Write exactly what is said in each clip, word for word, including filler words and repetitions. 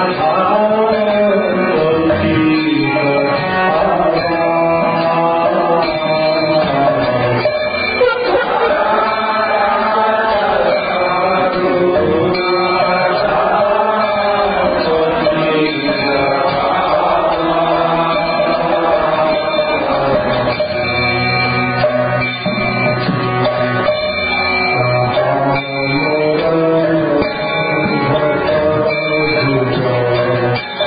Thank you.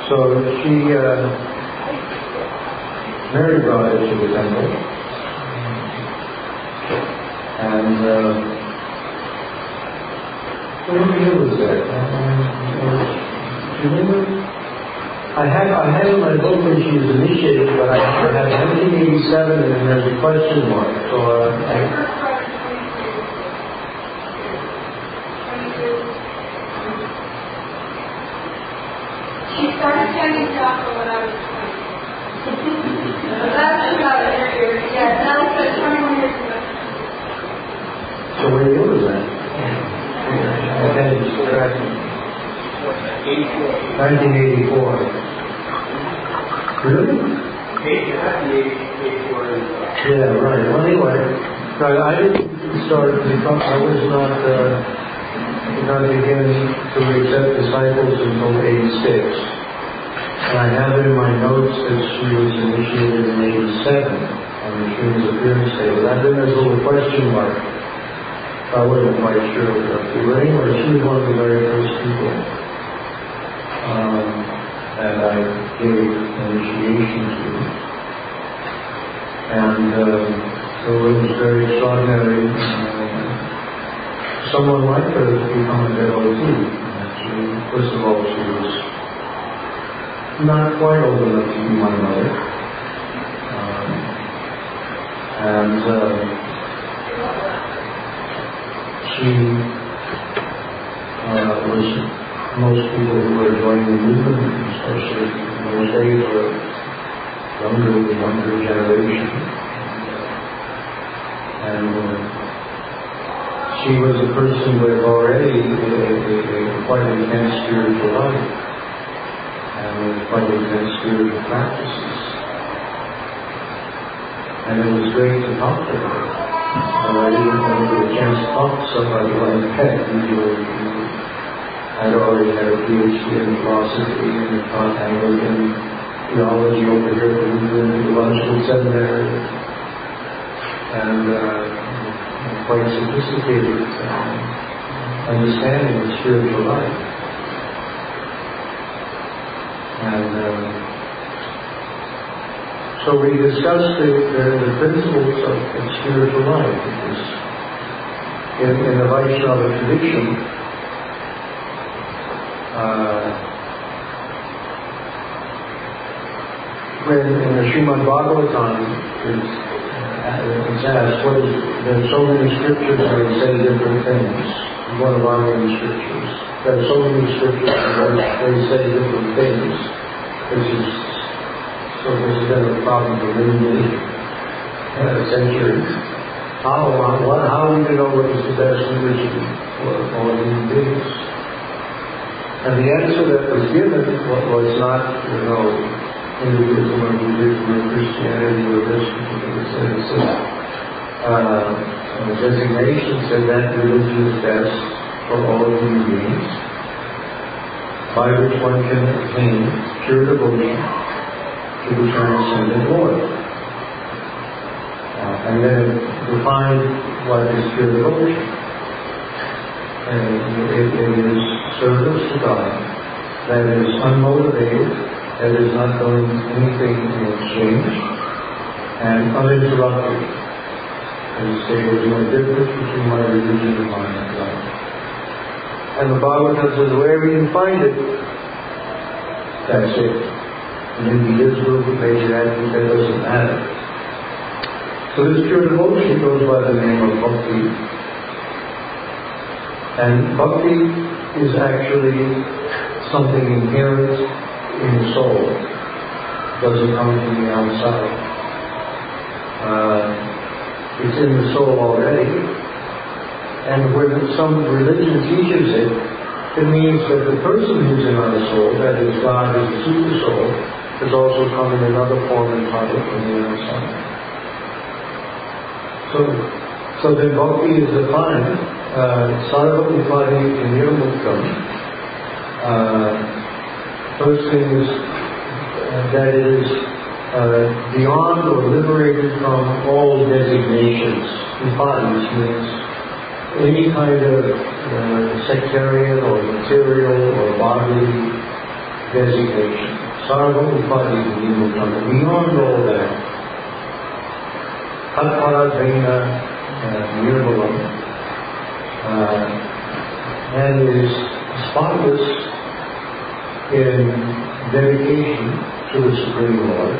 So she, uh, Mary brought her to the temple, and uh, what year was that? Do you remember? I have I have in my book when she was initiated, but I have nineteen eighty-seven, and there's a question mark. So uh, I, she started standing Joppa when I was twenty. That's about it. Yeah, that was like twenty-one years ago. So what year was that? Okay, just correct. nineteen eighty-four. Really? Yeah, right. Well, anyway, right, I didn't start because I was not uh, did not begin to accept disciples until eighty-six. And I have in my notes that she was initiated in eighty-seven on the Shrin's appearance day. But that then there's a little question mark. I wasn't quite sure of that. But anyway, she was one of the very first people um, that I gave initiation to. And uh, so it was very extraordinary. Uh, someone like her to become a devotee. Actually, first of all, she was not quite old enough to be my mother. Um, and uh, she uh, was most people who were joining the movement, especially in those days, were younger, the younger generation. And uh, she was a person with already a, a, a quite intense spiritual life and quite intense spiritual practices. And it was great to talk to her. And I didn't want to get a chance to talk to somebody like that. Usually, I'd already had a PhD in philosophy and taught Anglican theology over here at the Lutheran Theological Seminary. And uh, quite sophisticated uh, understanding of spiritual life. And uh, so we discussed the, the, the principles of, of spiritual life. Because in, in the Vaishnava tradition, uh, when in the Srimad Bhagavatam, it's, uh, it's asked, what is, there are so many scriptures that say different things. One of our many scriptures. There are so many scriptures that they say different things. Which is, so this has been a problem for many, many uh, centuries. How, what, how do you know what is the best religion for all human beings? And the answer that was given was not, you know, Hinduism or Buddhism or Christianity or this particular sense. Uh, the designation said that religion is best for all human beings, by which one can attain pure devotion to the transcendent Lord. Uh, and then define what is pure devotion. And it, it is service to God that is unmotivated, that is not doing anything in exchange, and uninterrupted. As you say, there's no difference between my religion and my God. And the Bhagavatam says, wherever you find it, that's it. And then be this group, maybe that, that doesn't matter. So this pure devotion goes by the name of bhakti. And bhakti is actually something inherent in the soul. It doesn't come from the outside. Uh, it's in the soul already. And when some religion teaches it, it means that the person who's in our soul, that is God, is the super soul, has also come in another form and taught it from the outside. So, so then bhakti is defined, sarva upadi nirmuktam. First thing is uh, that it is uh, beyond or liberated from all designations. Upadis means any kind of uh, sectarian or material or bodily designation. Sarva Upadi Vimutana. Beyond all that, Tatparadvaina Nirvalam, and is spotless in dedication to the Supreme Lord.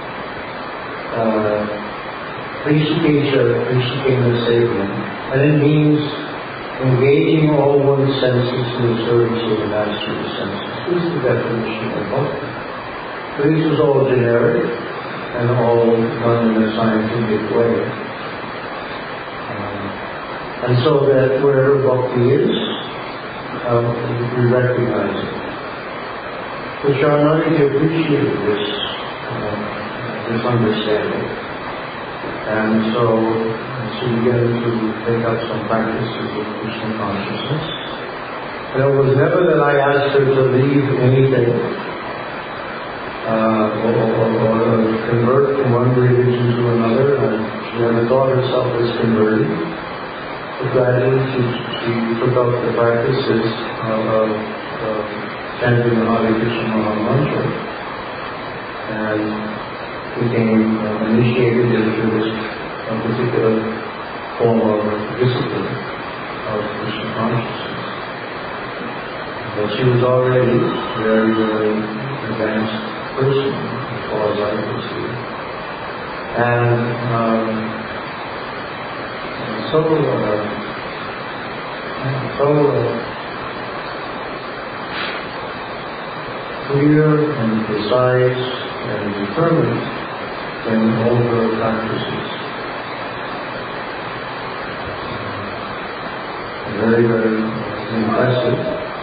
Prishikesha, Prishikena Sevam, and it means engaging all one's senses in the service of the master of the senses. This is the definition of bhakti. But this is all generic and all done in a scientific way. Um, and so that wherever bhakti is, um, we recognize it. The Sharanagati appreciated this, uh, this understanding. And so, she began to take up some practices of Krishna consciousness. And it was never that I asked her to leave anything, uh, or, or, or convert from one religion to another. And she never thought herself as converted. But gradually she, she took up the practices of, of, of chanting the Hare Krishna Maha Mantra and became uh, initiated into this uh, particular form of discipline of Krishna consciousness. But she was already a very, very advanced person as far as I could see. And um, so, uh, so uh, clear and precise and determined in all her practices. Very, very impressive.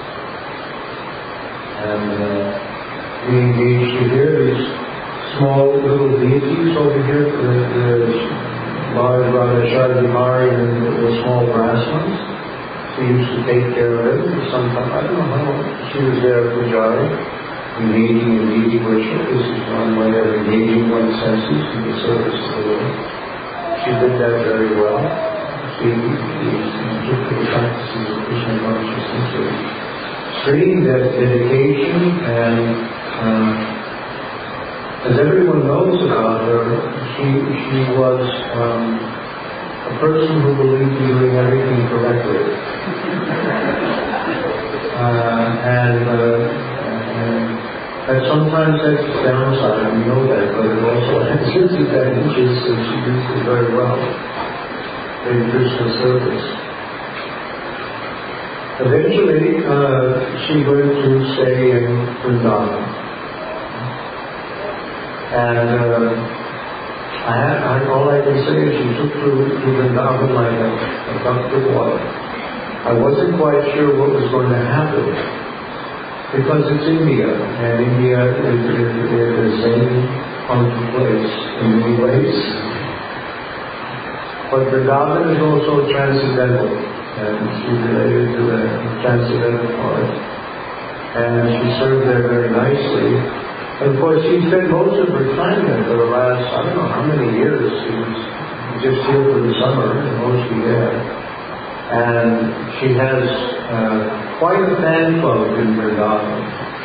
And uh, we engaged here these small little deities over here, the, the large Radha Shardimari and the small brass ones. She used to take care of it. Sometimes, I don't know how long she was there at Pujari, engaging in deity worship. This is one way of engaging one's senses in the service of the Lord. She did that very well. She, she, she took to the practices of Krishna consciousness with extreme dedication, and uh, as everyone knows about her, she she was um, a person who believed in doing everything correctly. Uh, and, uh, and that sometimes has its downside, we know that, but it also has its advantages, and she used it very well in Krishna service. Eventually, uh, she went to stay in Vrindavan. And uh, I, I, all I can say is she took to, to Vrindavan like a, a duck to water. I wasn't quite sure what was going to happen, because it's India, and India is, is, is the same funky place in many ways. But Vrindavan is also transcendental, and she's related to the transcendental part. And she served there very nicely. And of course, she spent most of her time there for the last, I don't know how many years. She was just here for the summer, and mostly there. And she has uh, quite a fan club in Vrindavan.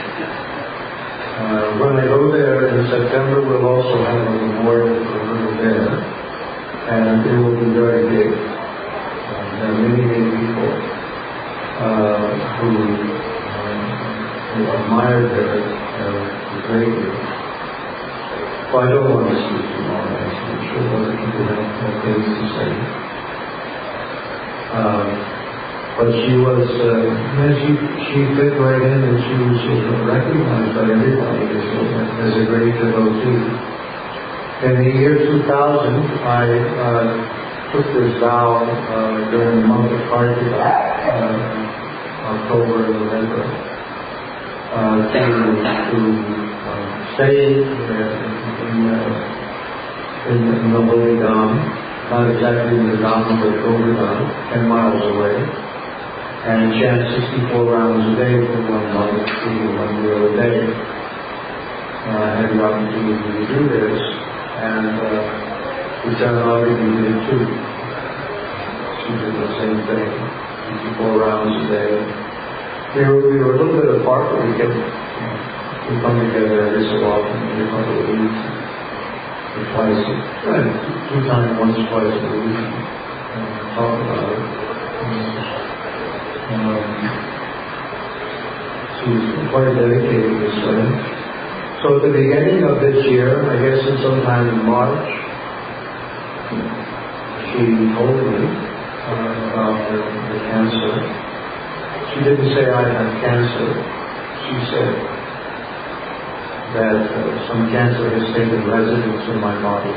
Uh, when I go there in September, we'll also have a memorial for her there. And it will be very big. Uh, there are many, many people uh, who, uh, who admire her uh, greatly. Well, I don't want to speak too long. I'm sure other people have, have things to say. Uh, but she was, uh, she, she fit right in, and she was uh, recognized by everybody as a, as a great devotee. In the year two thousand, I uh, took this vow uh, during the month of Kartika, uh, October and November, uh, to, to uh, stay in, in, uh, in, in the Holy Dham, not exactly in the Dham, but Govardhan, ten miles away, and chant sixty-four rounds a day for one month, eating one meal a day. Uh, I had the opportunity to do this, and uh, which I already did too. She did the same thing, fifty-four rounds a day. We were, we were a little bit apart, but we kept we come together every so often, every couple of weeks, or twice, right, two times, once, twice a week, and talk about it. Um, she's quite dedicated to this way. So at the beginning of this year, I guess in sometime in March, she told me uh, about the, the cancer. She didn't say I have cancer. She said that uh, some cancer has taken residence in my body,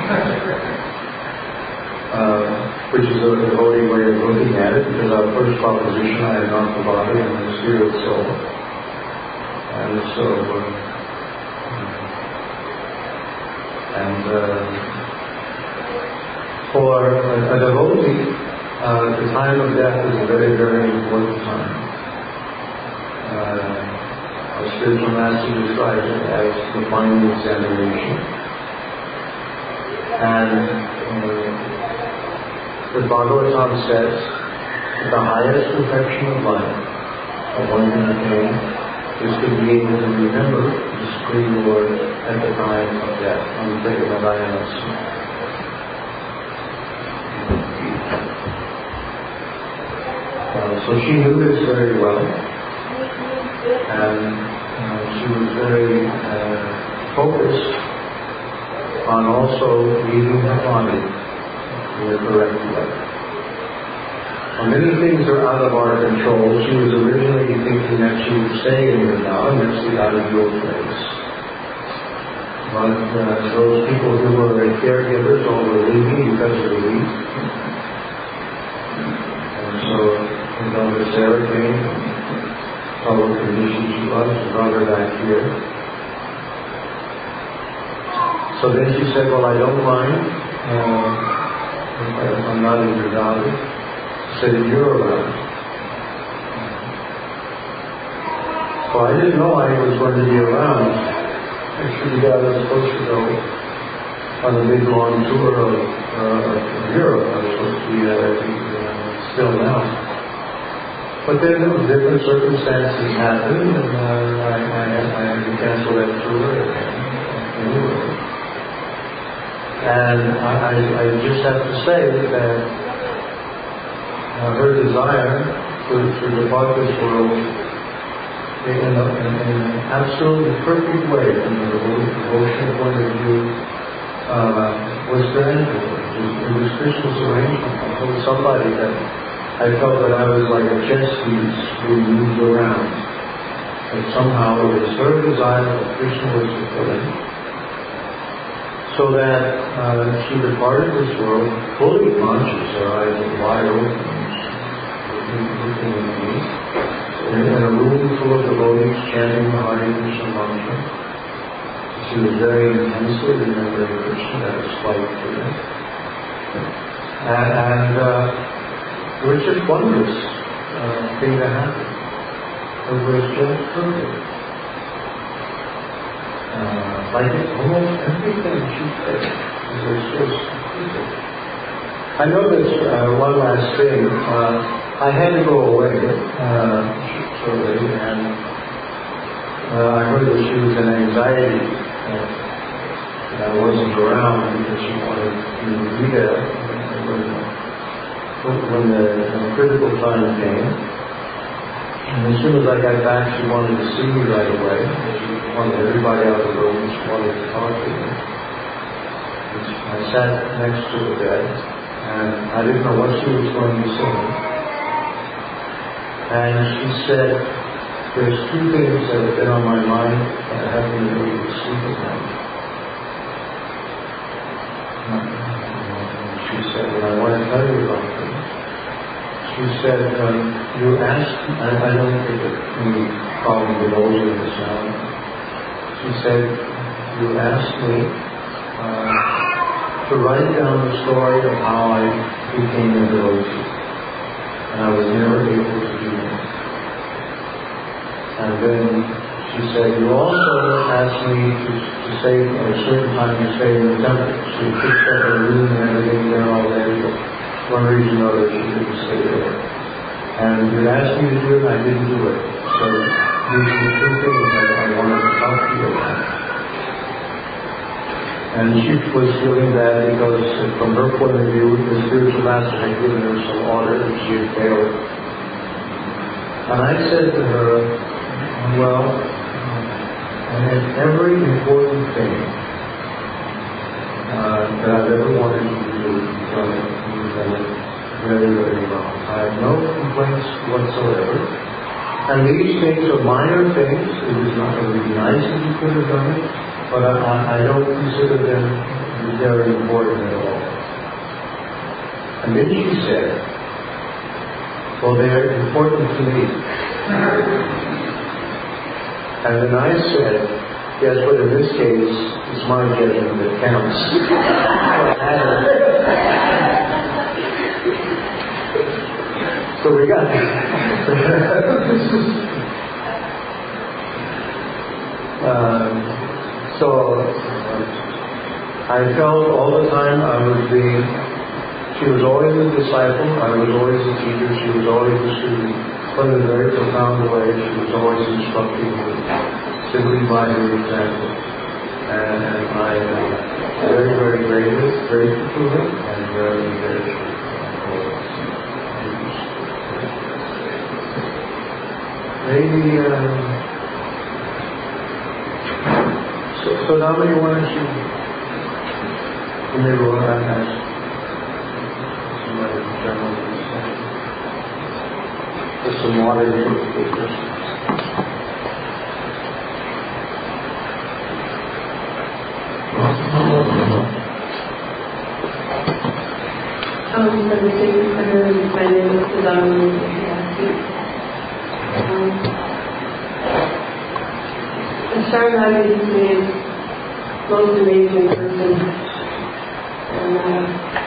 uh, which is a devotee way of looking at it, because our first proposition, I am not the body, I am the spirit soul. And so, uh, and uh, for a, a devotee, uh, the time of death is a very, very important time. Uh, our spiritual master describes it as the final examination. And uh, the Bhagavatam says that the highest perfection of life that one can attain is to be able to remember the Supreme Lord at the time of death. I'm thinking of Narayana. Uh, so she knew this very well, and uh, she was very uh, focused on also leading her body in the correct way. Well, many things are out of our control. She was originally thinking that she would stay in Vrindavan, that's the ideal place. But uh, those people who were caregivers all were leaving because of the week. And so And Doctor Sarah came, saw what condition she was, and brought her back here. So then she said, well, I don't mind uh, if I'm not in your daughter. She said, if you're around. So I didn't know I was going to be around. Actually, God was supposed to go on a big long tour of, uh, of Europe. I was supposed to be uh, uh, still now. But then different circumstances happened, and uh, I, I, I had to cancel that tour anyway. And I, I, I just have to say that uh, her desire to, to depart this world in, a, in, in an absolutely perfect way, from the devotional point of view, uh, was granted. It was, it was Krishna's arrangement. I told somebody that I felt that I was like a chess piece being moved around. And somehow it was her desire that Krishna was fulfilling, so that uh, she departed this world fully conscious, her eyes were wide open, looking at me, in, in a room full of devotees chanting the Hare Krishna mantra. She was very intensely remembering Krishna. That was quite clear. And, and uh, it was just wondrous uh, thing that happened. It was just perfect. Uh, like almost everything she said was just perfect. I noticed uh, one last thing. Uh, I had to go away uh, shortly, and uh, I heard that she was in anxiety. Uh, and I wasn't around because she wanted me to be there. When the, when the critical time came, and as soon as I got back, she wanted to see me right away. She wanted everybody out of the room. She wanted to talk to me. I sat next to the bed, and I didn't know what she was going to say. And she said, there's two things that have been on my mind that I haven't been able to sleep at night. She said, and I want to tell you about them. She said, um, you asked, I, I don't think that any problem with all of this now. She said, you asked me uh, to write down the story of how I became a devotee. And I was never able to do that. And then she said, you also asked me to, to say at a certain time to stay in the temple. She picked up her room and everything there already. For one reason or another, she couldn't stay there. And you asked me to do it, and I didn't do it. So these are the two things that I wanted to feel that. And she was feeling bad because, from her point of view, the spiritual master had given her some order and she had failed. And I said to her, well, and in every important thing uh, that I've ever wanted you to do, you've done it, you've done it very, very well. I have no complaints whatsoever. And these things are minor things. It was not really nice that you could have done it, but I, I don't consider them very important at all. And then she said, well, they're important to me. And then I said, yes, but in this case, it's my judgment that counts. So we got um, so I felt all the time I was being, she was always a disciple, I was always a teacher, she was always a student, but in a very profound way, she was always instructing me simply by her example. And I am very, very grateful, grateful to her, and very, very grateful. Maybe, um, so, so now you want to, you may want to ask somebody in general, just some water for the papers. Um, for the sacred prayer, my name is Sudhamani. Um, Sharanagati to me is the most amazing person, and uh,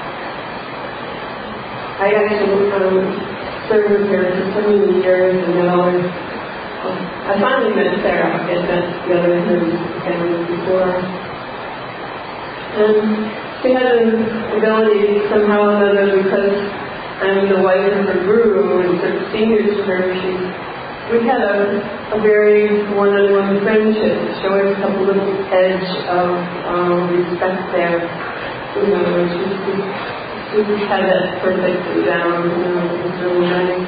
I actually um, served with her for so many years, and then always, um, I finally met Sarah. I had met the other family before, and she had an ability somehow or another, because I'm the wife of her guru and sort of senior to her. She We had a, a very one-on-one friendship, showing a couple little edge of um, respect there. You know, she, she just had that perfectly down, you know, it was really nice.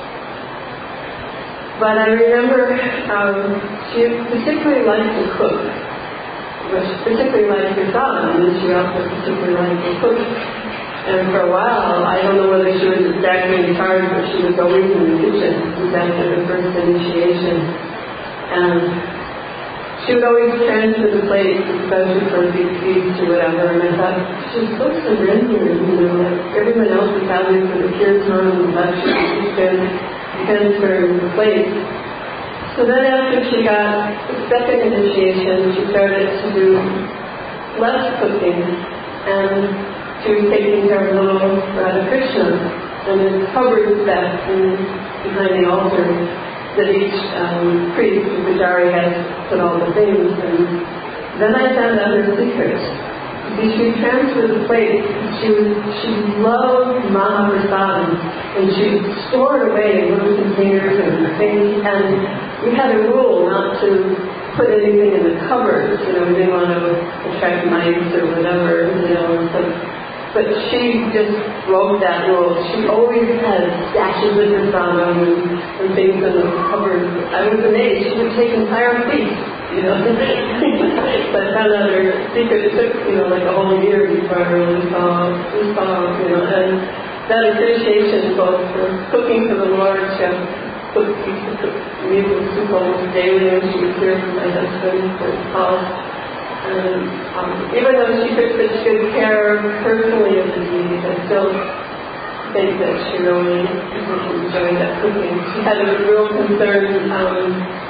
But I remember um, she particularly liked to cook, but she particularly liked her son, and she also particularly liked to cook. And for a while, I don't know whether she was exactly in charge, but she was always in the kitchen. It was after the first initiation. And she would always transfer the plates, especially for big feasts or whatever. And I thought, she's so surrendering, you know, like everyone else is having for the kirtan and the lecture, she's been transferring the plates. So then after she got the second initiation, she started to do less cooking. And she was taking care of little Radha Krishna, and there's cupboards back in, behind the altar that each um, priest, the pujari, has put all the things. And then I found out her secret. See, she would transfer the plate. She was she loved Mahaprasadam, and she stored away in little containers and things. And we had a rule not to put anything in the cupboards. You know, we didn't want to attract mice or whatever. You know, so. But she just broke that rule. She always had stashes of prasadam and, and things in the cupboard. I was amazed. She would take entire feasts, you know. So I found out her secret. It took, you know, like a whole year before I really saw, saw you know. And that appreciation both for cooking for the Lord. She cooked, used to cook meals and soup almost daily when she was here for my husband for his house. And um, even though she took such good care personally of the disease, I still think that she really enjoyed that cooking. She had a real concern um,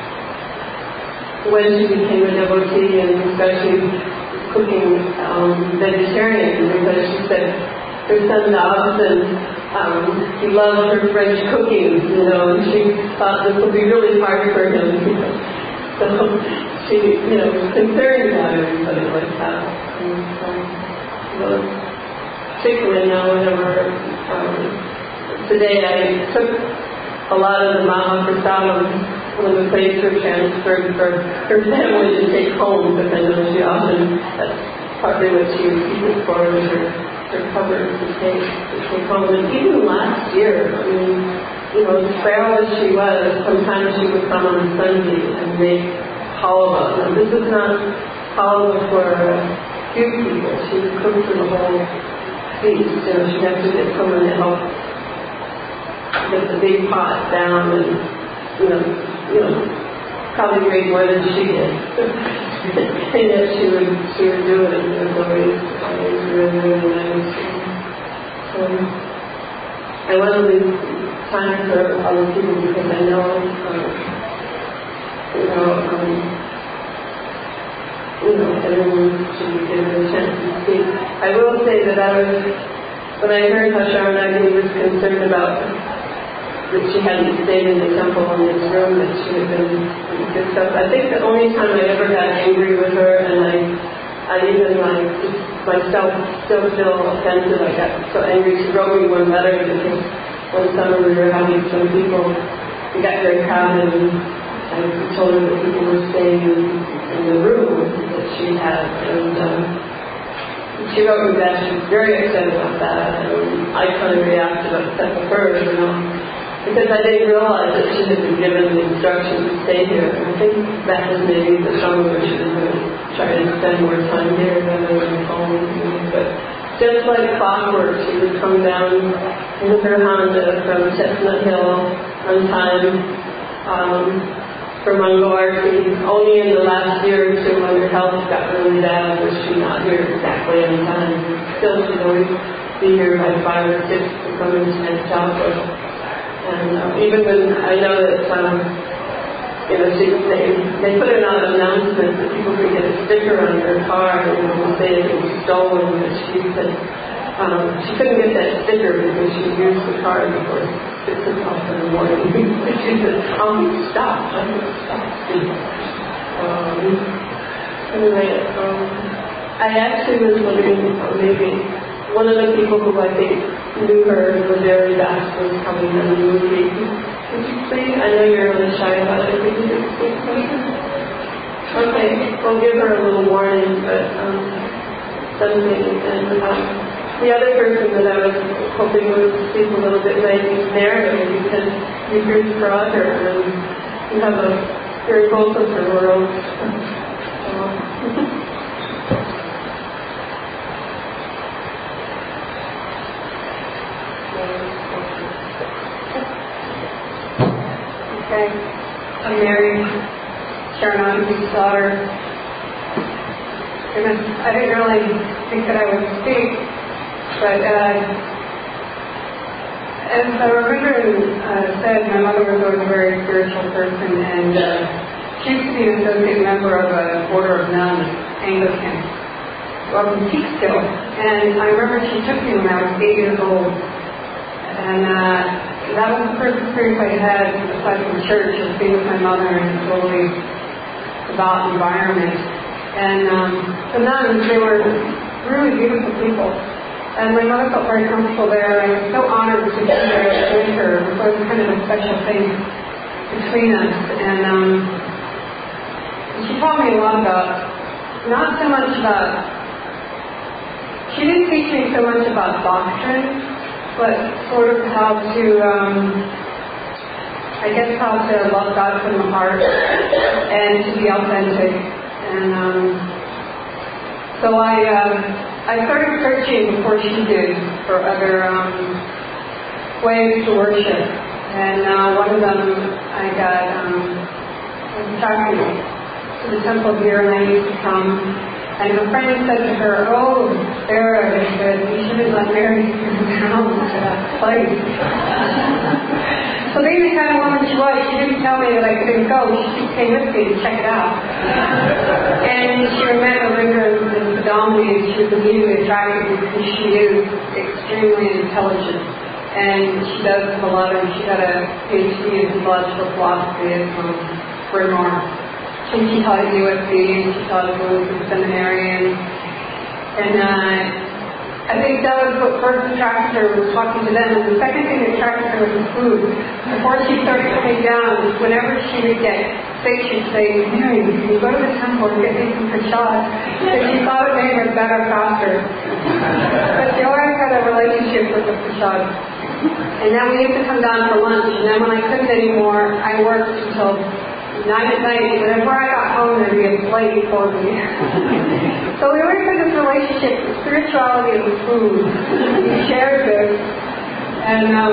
when she became a devotee, and especially cooking um, vegetarian, because she said her son Dobson, um, he loved her French cooking, you know, and she thought this would be really hard for him. So she, you know, was concerned about everybody like that. And so, well, particularly now, whenever um, today I took a lot of the Mahaprasadam when the plates were transferred for her family to take home, because I know she often, that's partly what she would keep it for, was her, her covers to take, to take home. And even last year, I mean, you know, as frail as she was, sometimes she would come on Sunday and make halwa. Now, this is not halwa for a few people. She would cook for the whole feast. You know, she'd have to get someone to help get the big pot down and, you know, you know, probably weighed more than she did. And yet she would, she would do it. It was always, always really, really nice. So, I want to leave time for other people because I know, um, you know, um, you know, everyone should be given a chance to speak. I will say that I was, when I heard how Sharanagini was concerned about that she hadn't stayed in the temple in this room, that she had been good stuff. I think the only time I ever got angry with her, and I, I even like just myself still feel offended. I got so angry. She wrote me one letter because one summer we were having some people, we got very crowded, and I told her that people were staying in, in the room that she had, and um, she wrote me that. She was very upset about that, and I kind of reacted upset with her, you know. Because I didn't realize that she had been given the instruction to stay here. And I think that was maybe the summer where she was going to try to spend more time here rather than home. But just like clockwork, she would come down in her Honda from Chestnut Hill on time um, for Mangal Arti. Only in the last year or two when her health got really bad was she not here exactly on time. Still, she'd always be here by five or six to come and snatch chocolate. And uh, even when I know that, um, you know, she, they, they put in an announcement that people could get a sticker on their car and, you know, say it was stolen, but she said um, she couldn't get that sticker because she used the car before six o'clock in the morning. She said, um, stop, I'm going to stop. Um, anyway, um, I actually was living, uh, maybe one of the people who I think knew her was very fast was coming in the movie. Would you please? I know you're really shy about it. Could you just speak, please? Okay, we'll give her a little warning, but um, something. And um, the other person that I was hoping would speak a little bit might be Mary, because you're here to Prager and you have a very focused world. So, Okay, I'm Mary, Sharanagini's daughter. And I didn't really think that I would speak, but uh, as Rabindran uh, said, my mother was always a very spiritual person, and uh, she used to be an associate member of an order of nuns, Anglican, up in Peekskill. And I remember she took me when I was eight years old, and uh, that was the first experience I had aside from church, of being with my mother in a totally devout environment. And um, the nuns, they were really beautiful people. And my mother felt very comfortable there, and I was so honored to be there with her. It was kind of a special thing between us. And um, she taught me a lot about, not so much about, she didn't teach me so much about doctrine, but sort of how to, um, I guess how to love God from the heart and to be authentic. And um, so I uh, I started searching before she did for other um, ways to worship. And uh, one of them I got um, was talking to the temple here, and I used to come. And her friend said to her, "Oh, Sarah," they said, "you shouldn't let Mary come down to that place." So being the kind of woman she was, she didn't tell me that I couldn't go. She came with me to check it out. And she met Rabindran and Padamini, and she was immediately attracted because she is extremely intelligent. And she does have a lot of, she got a P H D in theological philosophy from Bryn Mawr. And she taught at U S C, and she taught at Williamson Seminary, and, and uh, I think that was what first attracted her, was talking to them. And the second thing that attracted her was the food. Before she started coming down, whenever she would get sick, she'd say, Mary, can you go to the temple and get me some prasad? Because she thought it made her better faster. But she always had a relationship with the prasad. And then we used to come down for lunch. And then when I couldn't anymore, I worked until nine at night. Whenever I got home, there'd be a plate for me. So we always had this relationship with spirituality and food. We shared this. And, um,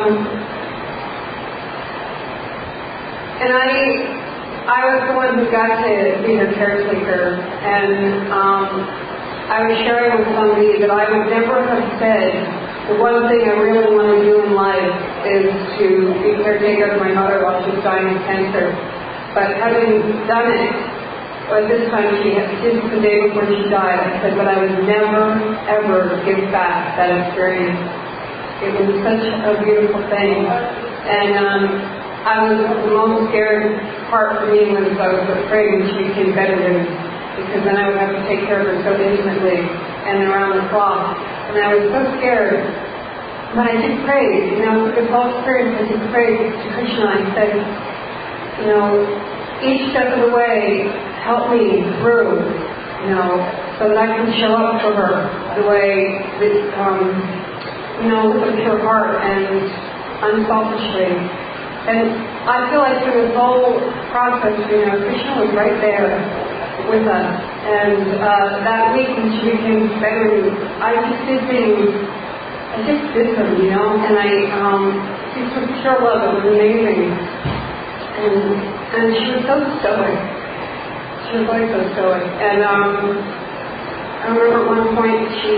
and I, I was the one who got to be her caretaker. And um, I was sharing with somebody that I would never have said, the one thing I really want to do in life is to be caretaker of my mother while she was dying of cancer. But having done it, or this time she had, just the day before she died, I said, but I would never, ever give back that experience. It was such a beautiful thing. And um, I was, the most scared part for me was I was afraid when she became bedridden, because then I would have to take care of her so intimately and around the clock. And I was so scared. But I did pray, you know, with all experience, I did pray to Krishna. I said, you know, each step of the way, help me through, you know, so that I can show up for her the way that, um, you know, with a pure heart and unselfishly. And I feel like through this whole process, you know, Krishna was right there with us. And uh, that week when she became better, I just did things, I just did them, you know, and I, um, just with pure love, it was amazing. And, and she was so stoic. She was always so stoic. And um, I remember at one point she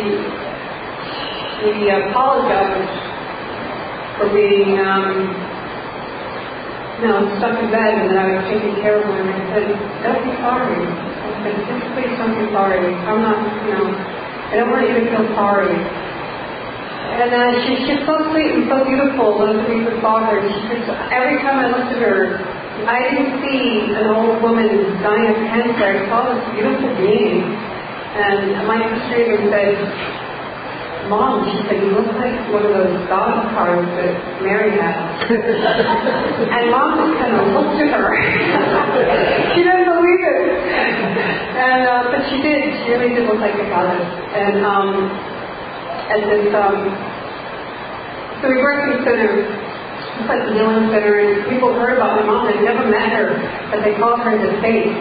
she apologized for being, um, you know, stuck in bed and that I was taking care of her. And I said, don't be sorry. I said, just please don't be sorry. I'm not, you know, I don't want you to feel sorry. And uh, she, she's so sweet and so beautiful, those of you who saw her. She just, every time I looked at her, I didn't see an old woman dying of cancer. I saw this beautiful being. And my sister even said, Mom, she said, you look like one of those God cards that Mary had. And Mom just kind of looked at her. She didn't believe it. And, uh, but she did. She really did look like a goddess. And, um, at this, um, so we worked in the center, it's like the healing center, and people heard about my mom. They'd never met her, but they called her the Saint.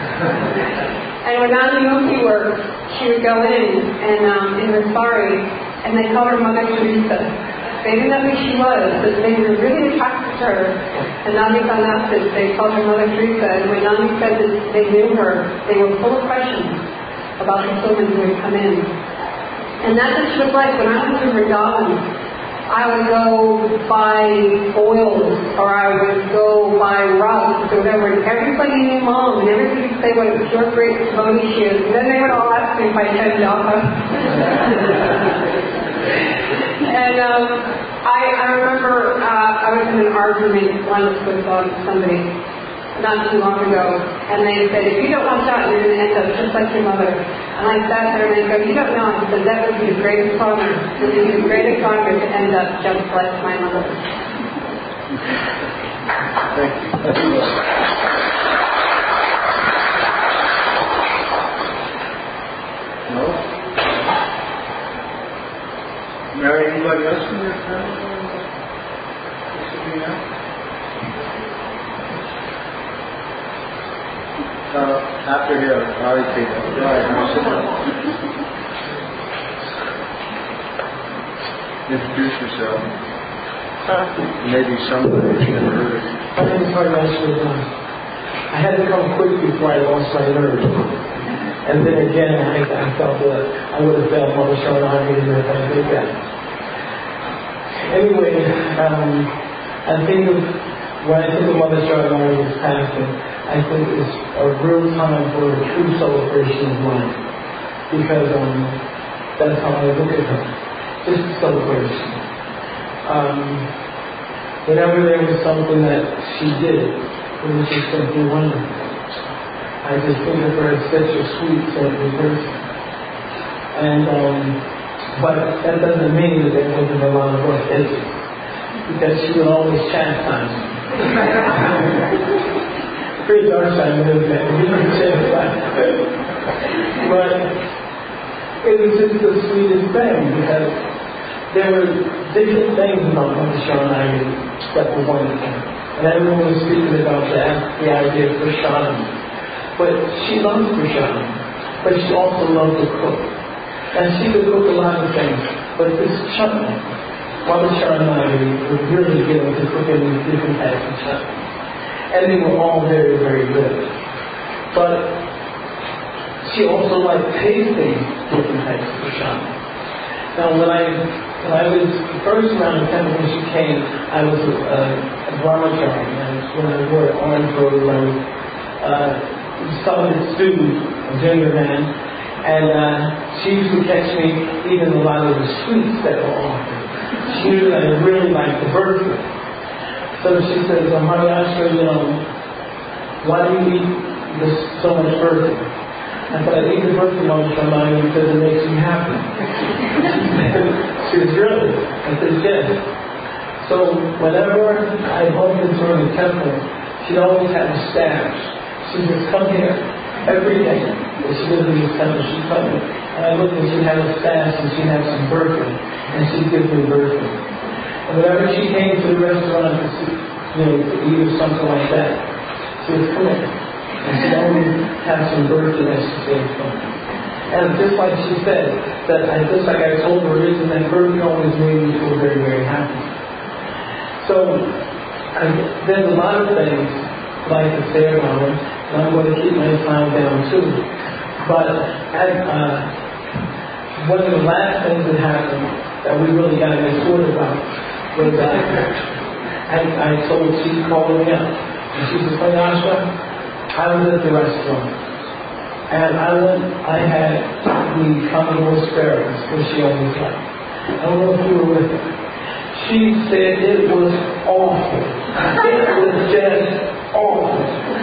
And when Nandi Mukti worked, she would go in and um, in her sari, and they called her Mother Teresa. They didn't know who she was, but they were really attracted to her. And Nandi found out that they called her Mother Teresa, and when Nandi said that they knew her, they were full of questions about the children who had come in. And that's what she was like. When I went to Vrindavan, I would go buy oils, or I would go buy rugs, or whatever, and everybody knew Mom, and everybody would say what a pure, great devotee she is. And then they would all ask me if I said japa. And um, I, I remember uh, I was in an argument once with um, somebody not too long ago, and they said, if you don't watch out, you're going to end up just like your mother. And I sat there and I go, you don't know. I said, that would be the greatest honor. It would be the greatest honor to end up just like my mother. Thank you. No? Mary, anybody else in your family? Uh, after here, I'll take it. Right, introduce yourself. Maybe somebody has never heard of you. My name is Harnash Rizan. I had to come quick before I lost my nerve. And then again, I, I felt that I would have failed Mother Sharanagati if I did that. Anyway, um, I think of, when I think of Mother Sharanagati's passing, I think it's a real time for a true celebration of life. Because um, that's how I look at her. Just a celebration. Um, whenever there was something that she did, it was just simply wonderful. I just think of her as such a sweet, simple person. And um, But that doesn't mean that there wasn't a lot of work ethic, because she would always chastise me. Pretty dark side knows that. He would chastise me. But it was just the sweetest thing, because there were different things about Mother Sharon and I that were wonderful. And everyone was speaking about that, the idea of prashadam. But she loved prashadam. But she also loved to cook. And she could cook a lot of things. But this chutney, Mother Sharon and I would really get into cooking these different types of chutneys. And they were all very, very good. But she also liked tasting different types of prashadam. Now, when I when I was first around the temple when she came, I was a, a, a brahmachari, and when I wore orange robes, I was uh, a solid student, a junior man, and uh, she used to catch me eating a lot of the sweets that were offered. She knew that I really liked the birthday. So she says, oh, Maharashtra, you know, why do you eat this so much birthday? I said, I eat the birthday Mother Sharon because it makes me happy. She said, really? I said, yes. So whenever I bumped into her in the temple, she'd always have a stash. She'd just come here every day. If she lived in the temple, she'd come here. And I looked and she'd have a stash and she'd have some birthday. And she'd give me birthday. And whenever she came to the restaurant to see, you know, to eat or something like that, she would come in. And she'd always have some birthday that she saved from me. And just like she said, that I, just like I told her originally, that birthday always made me feel very, very happy. So, I, there's a lot of things that I could say about her, and I'm going to keep my time down too. But as, uh, one of the last things that happened that we really got to get sorted about was that uh, I, I told, she called me up, and she said, Payasha, I was at the restaurant, and I went, I had the common asparagus, which she always liked. I don't know if you were with her. She said it was awful. It was just awful.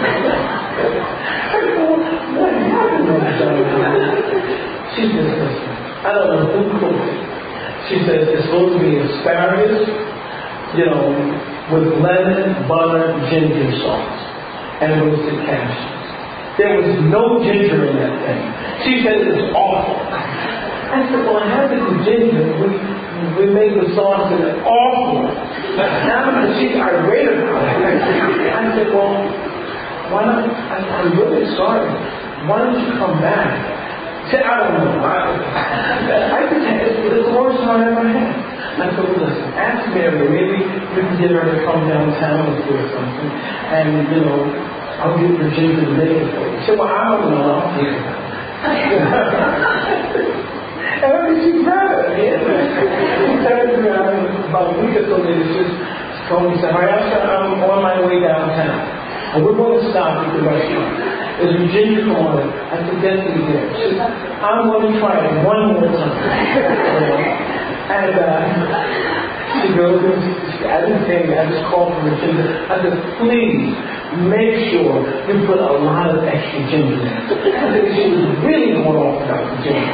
I thought, what happened with that? She said, listen, I don't know who cooked it. She said it's supposed to be asparagus, you know, with lemon, butter, ginger sauce, and roasted cashews. There was no ginger in that thing. She said it was awful. I said, well, I had to do ginger. We, we made the sauce and it's awful. Now she's irate about it. I said, well, why not? I, I'm really sorry. Why don't you come back? She said, I don't know. I, I could say it's the worst one I ever had. I said, well, listen, ask Mary. Maybe we can get her to come downtown with you or something. And, you know, I'll get your ginger to make it for you. She said, well, I don't know. I'll get it. And I mean, she's better. Yeah. She said to me about a week or so later, she just told me, she said, Maharashtra, I'm on my way downtown. And we're going to stop at the restaurant. There's a ginger corn. I said, definitely there. She said, I'm going to try it one more time. And uh, she goes and she, I didn't say anything, I just called for the ginger. I said, please make sure you put a lot of extra ginger in. I said, she was really going off about the ginger.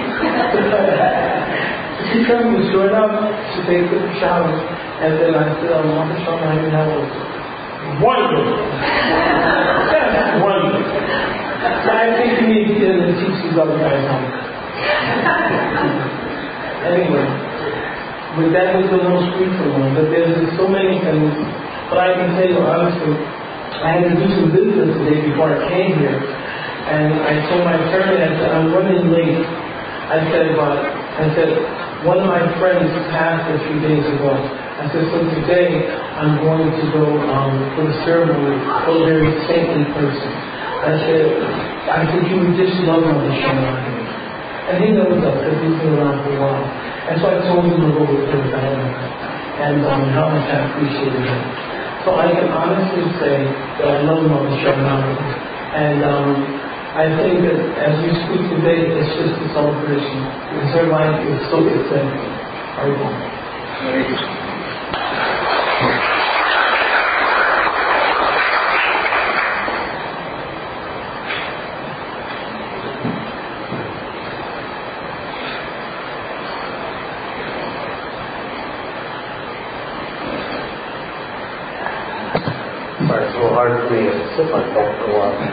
She told me, sure enough, she takes a shower. And then I said, oh, Mother Sharon, I didn't have a wonderful. That's wonderful. So I think you need to get in and teach these other guys how. Anyway, but that was the most fruitful one. But there's just so many things. But I can tell you honestly, I had to do some business today before I came here. And I told my attorney, I said, I'm running late. I said, but I said, one of my friends passed a few days ago. I said, so today I'm going to go um, for the ceremony for a very saintly person. I said, I said, you would just love Mother Sharon. And he knows that because he's been around for a while. And so I told him to go with her family and um, how much I appreciated him. So I can honestly say that I love Mother Sharon. And um, I think that as we speak today, it's just a celebration. Because her life is so essential. Are you? sit like that for a while.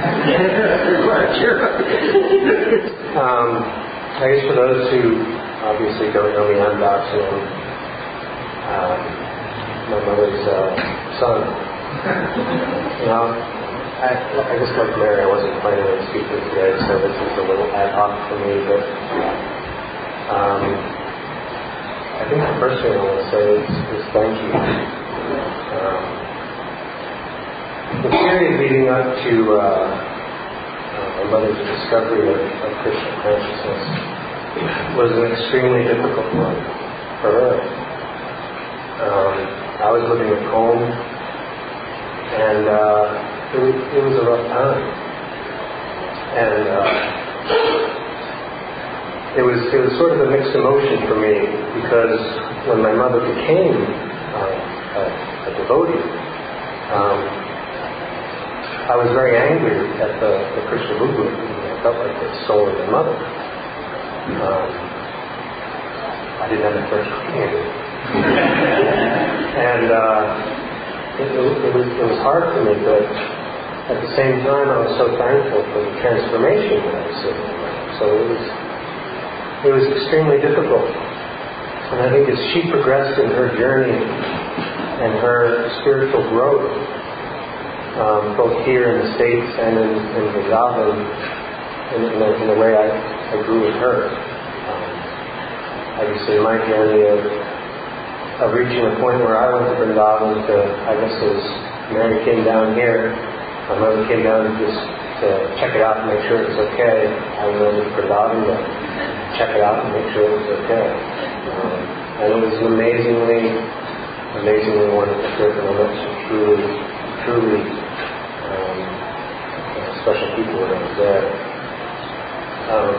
um, I guess for those who obviously don't know me, I'm Dachshund. Uh, my mother's uh, son. You know, I, I just like Mary, I wasn't planning on speaking today, so this is a little ad hoc for me, but um, I think the first thing I want to say is, is thank you. Um, the period leading up to uh, uh, my mother's discovery of, of Krishna consciousness was an extremely difficult one for her. Um, I was living at home, and uh, it, was, it was a rough time. And uh, it was it was sort of a mixed emotion for me, because when my mother became uh, a, a devotee, um, I was very angry at the, the Krishna movement. I felt like they stole my mother. Um, I didn't have a first opinion. And uh, it, it, was, it was hard for me, but at the same time I was so thankful for the transformation that I was seeing. So it was, it was extremely difficult. And I think as she progressed in her journey and her spiritual growth, um, both here in the States and in, in Vrindavan, in, in, a, in a way I, I grew with her. Um, obviously my journey of of reaching a point where I went to Vrindavan to, I guess as Mary came down here, my mother came down to just to check it out and make sure it was okay. I went over to Vrindavan to check it out and make sure it was okay. Um, and it was an amazingly, amazingly wonderful trip, and I met some truly, truly um, special people when I was there. Um,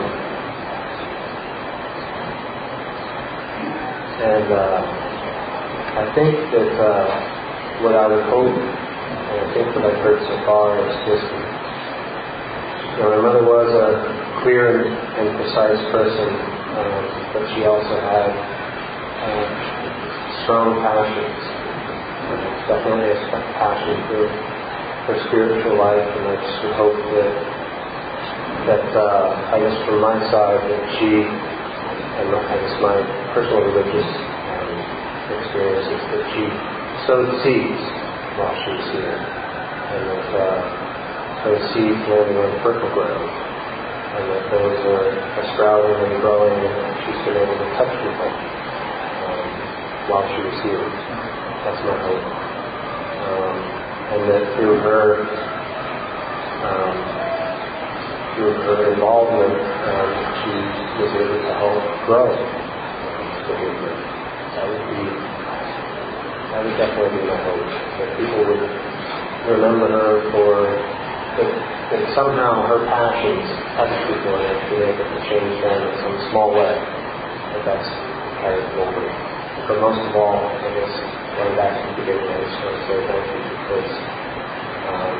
and uh, I think that uh, what I would hope, and I think what I've heard so far, is just, you know, my mother was a clear and, and precise person, um, but she also had uh, strong passions. Uh, definitely a passion for, for spiritual life, and I just would hope that, that uh, I guess from my side, that she, and my, I guess my personal religious experiences, that she sowed seeds while she was here, and that uh, those seeds landed on fertile ground, and that those are sprouting and growing, and that she's been able to touch people um, while she was here. That's my hope. Um, and that through her um, through her involvement, um, she was able to help grow the movement. That would be, that would definitely be my hope, that people would remember her for, that, that somehow her passions touch people and have been able to change them in some small way, that that's carried forward. But most of all, I guess, going back to the beginning, I just want to say thank you, because um,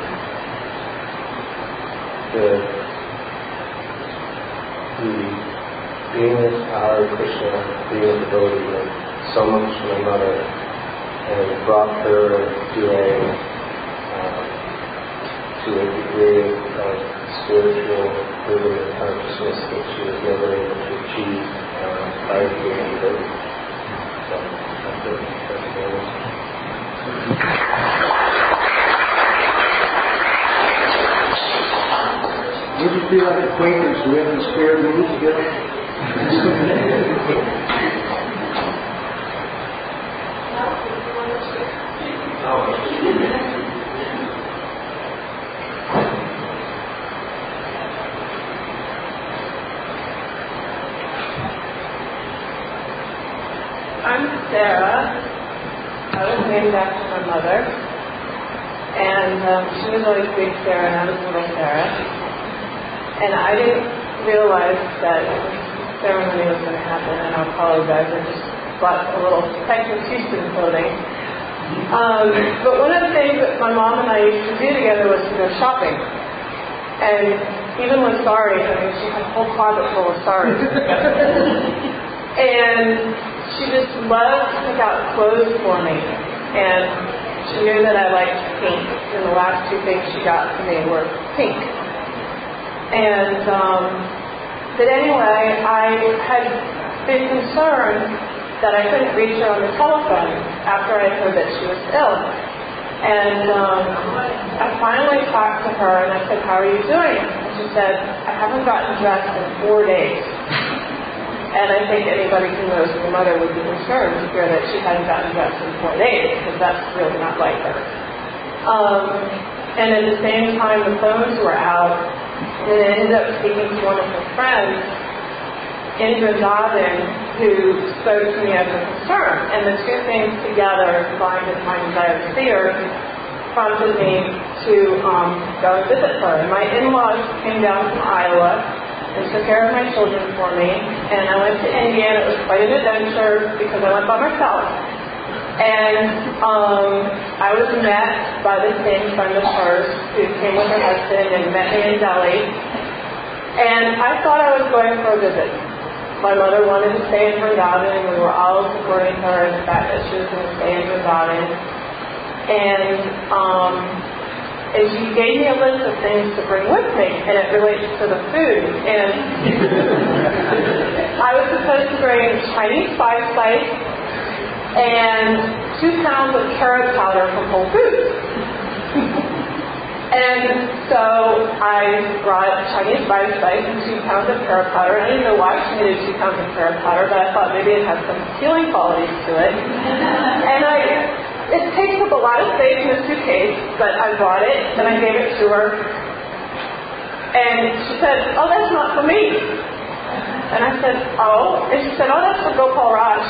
the, the being a Hare Krishna, being a devotee, and so much to my mother, and brought her to a uh, to a degree of spiritual movement and consciousness that she was never able to achieve uh, prior to being a devotee. So that's it. Thank you very much. Would you feel like acquaintance? Do we have any spare rooms together? I'm Sarah. I was named after my mother. And um, she was always Big Sarah and I was Little Sarah. And I didn't realize that this ceremony was going to happen, and I apologize. I just bought a little Texas Houston clothing. Um, but one of the things that my mom and I used to do together was to go shopping. And even with saris, I mean, she had a whole closet full of saris. And she just loved to pick out clothes for me. And She knew that I liked pink, and the last two things she got for me were pink. And, um, but anyway, I had been concerned that I couldn't reach her on the telephone after I heard that she was ill. And um, I finally talked to her, and I said, how are you doing? And she said, I haven't gotten dressed in four days. And I think anybody who knows her mother would be concerned to hear that she hadn't gotten dressed in four days, because that's really not like her. Um, and at the same time, the phones were out, and I ended up speaking to one of her friends in Vrindavan who spoke to me as a concern. And the two things together, combined with my desire to see her, prompted me to um, go and visit her. And my in-laws came down from Iowa and took care of my children for me. And I went to India, and it was quite an adventure because I went by myself. And um, I was met by the same friend of hers who came with her husband and met me in Delhi. And I thought I was going for a visit. My mother wanted to stay in Vrindavan, and we were all supporting her in the fact that she was going to stay in Vrindavan. And um, And she gave me a list of things to bring with me, and it relates to the food. And I was supposed to bring Chinese spice spice and two pounds of carrot powder from Whole Foods. And so I brought Chinese spice spice and two pounds of carrot powder. I didn't know why she needed two pounds of carrot powder, but I thought maybe it had some healing qualities to it. And I... It takes up a lot of space in the suitcase, but I bought it, and I gave it to her. And she said, oh, that's not for me. And I said, oh? And she said, oh, that's for Gopal Raj.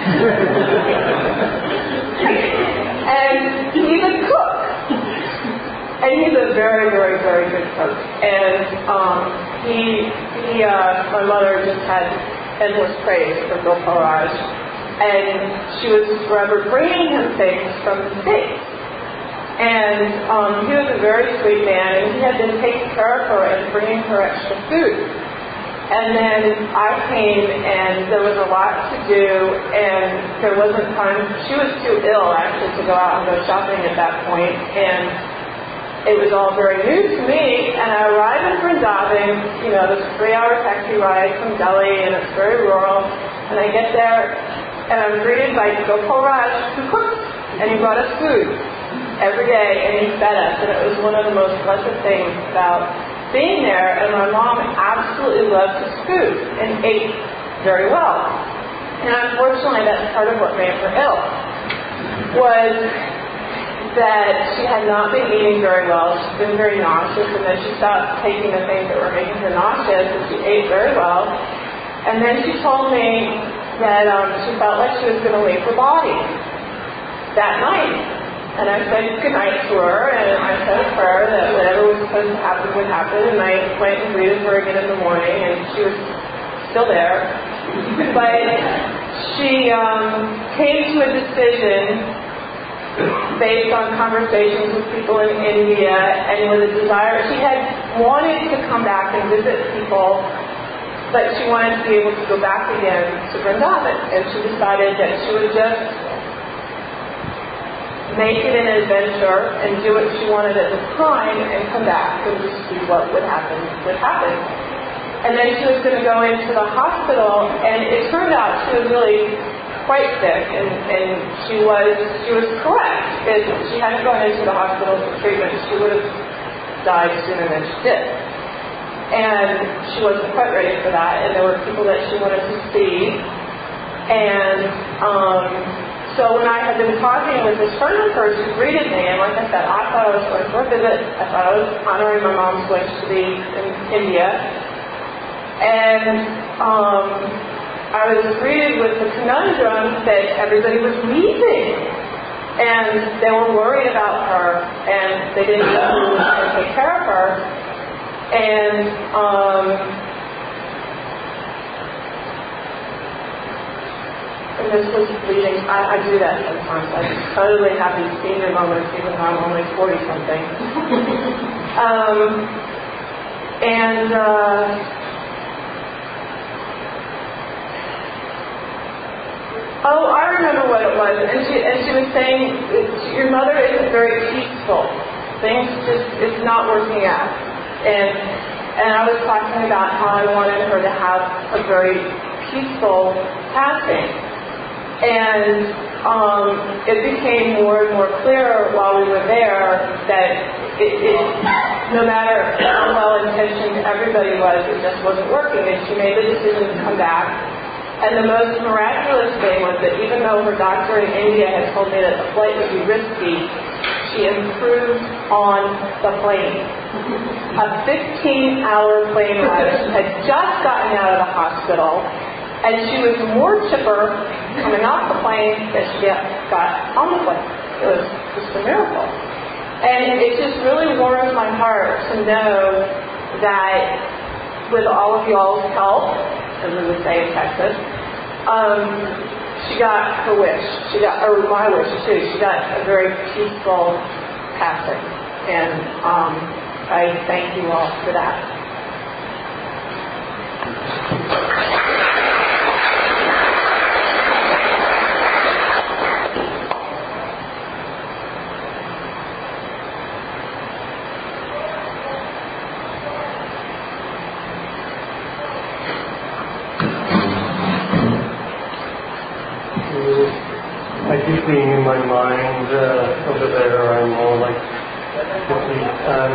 And he's a cook. And he's a very, very, very good cook. And um, he, he uh, my mother just had endless praise for Gopal Raj. And she was forever bringing him things from the States. And um, he was a very sweet man, and he had been taking care of her and bringing her extra food. And then I came, and there was a lot to do, and there wasn't time. She was too ill, actually, to go out and go shopping at that point. And it was all very new to me. And I arrived in Vrindavan, you know, this three-hour taxi ride from Delhi, and it's very rural. And I get there, and I'm greeted by Gopal Raj, who cooks, and he brought us food every day, and he fed us, and it was one of the most blessed things about being there. And my mom absolutely loved his food and ate very well. And unfortunately, that's part of what made her ill, was that she had not been eating very well. She's been very nauseous, and then she stopped taking the things that were making her nauseous, and she ate very well. And then she told me that um, she felt like she was going to leave her body that night. And I said goodnight to her, and I said a prayer that whatever was supposed to happen would happen. And I went and greeted her again in the morning, and she was still there. But she um, came to a decision based on conversations with people in India, and with a desire. She had wanted to come back and visit people, but she wanted to be able to go back again to Vrindavan. And she decided that she would just make it an adventure and do what she wanted at the time and come back and just see what would happen would happen. And then she was going to go into the hospital, and it turned out she was really quite sick, and, and she was she was correct. If she hadn't gone into the hospital for treatment, she would have died sooner than she did. And she wasn't quite ready for that, and there were people that she wanted to see. And um, so when I had been talking with this friend of hers who greeted me, and like I said, I thought I was going for a visit. I thought I was honoring my mom's wish to be in India. And um, I was greeted with the conundrum that everybody was leaving. And they were worried about her, and they didn't know who was going to take care of her. And um, and this was leading, I, I do that sometimes. I just totally have these senior moments, even though I'm only forty something. um, and uh, Oh, I remember what it was. And she and she was saying, your mother isn't very peaceful. Things just, it's not working out. And and I was talking about how I wanted her to have a very peaceful passing. And um, it became more and more clear while we were there that it, it, no matter how well-intentioned everybody was, it just wasn't working. And she made the decision to come back. And the most miraculous thing was that even though her doctor in India had told me that the flight would be risky, she improved on the plane. A fifteen-hour plane ride. She had just gotten out of the hospital, and she was more chipper coming off the plane than she got on the plane. It was just a miracle. And it just really warms my heart to know that with all of y'all's help, as we would say in Texas, um, she got her wish. She got, or my wish too. She got a very peaceful passing. And um, I thank you all for that. I keep seeing in my mind uh, over there, I'm all like, um,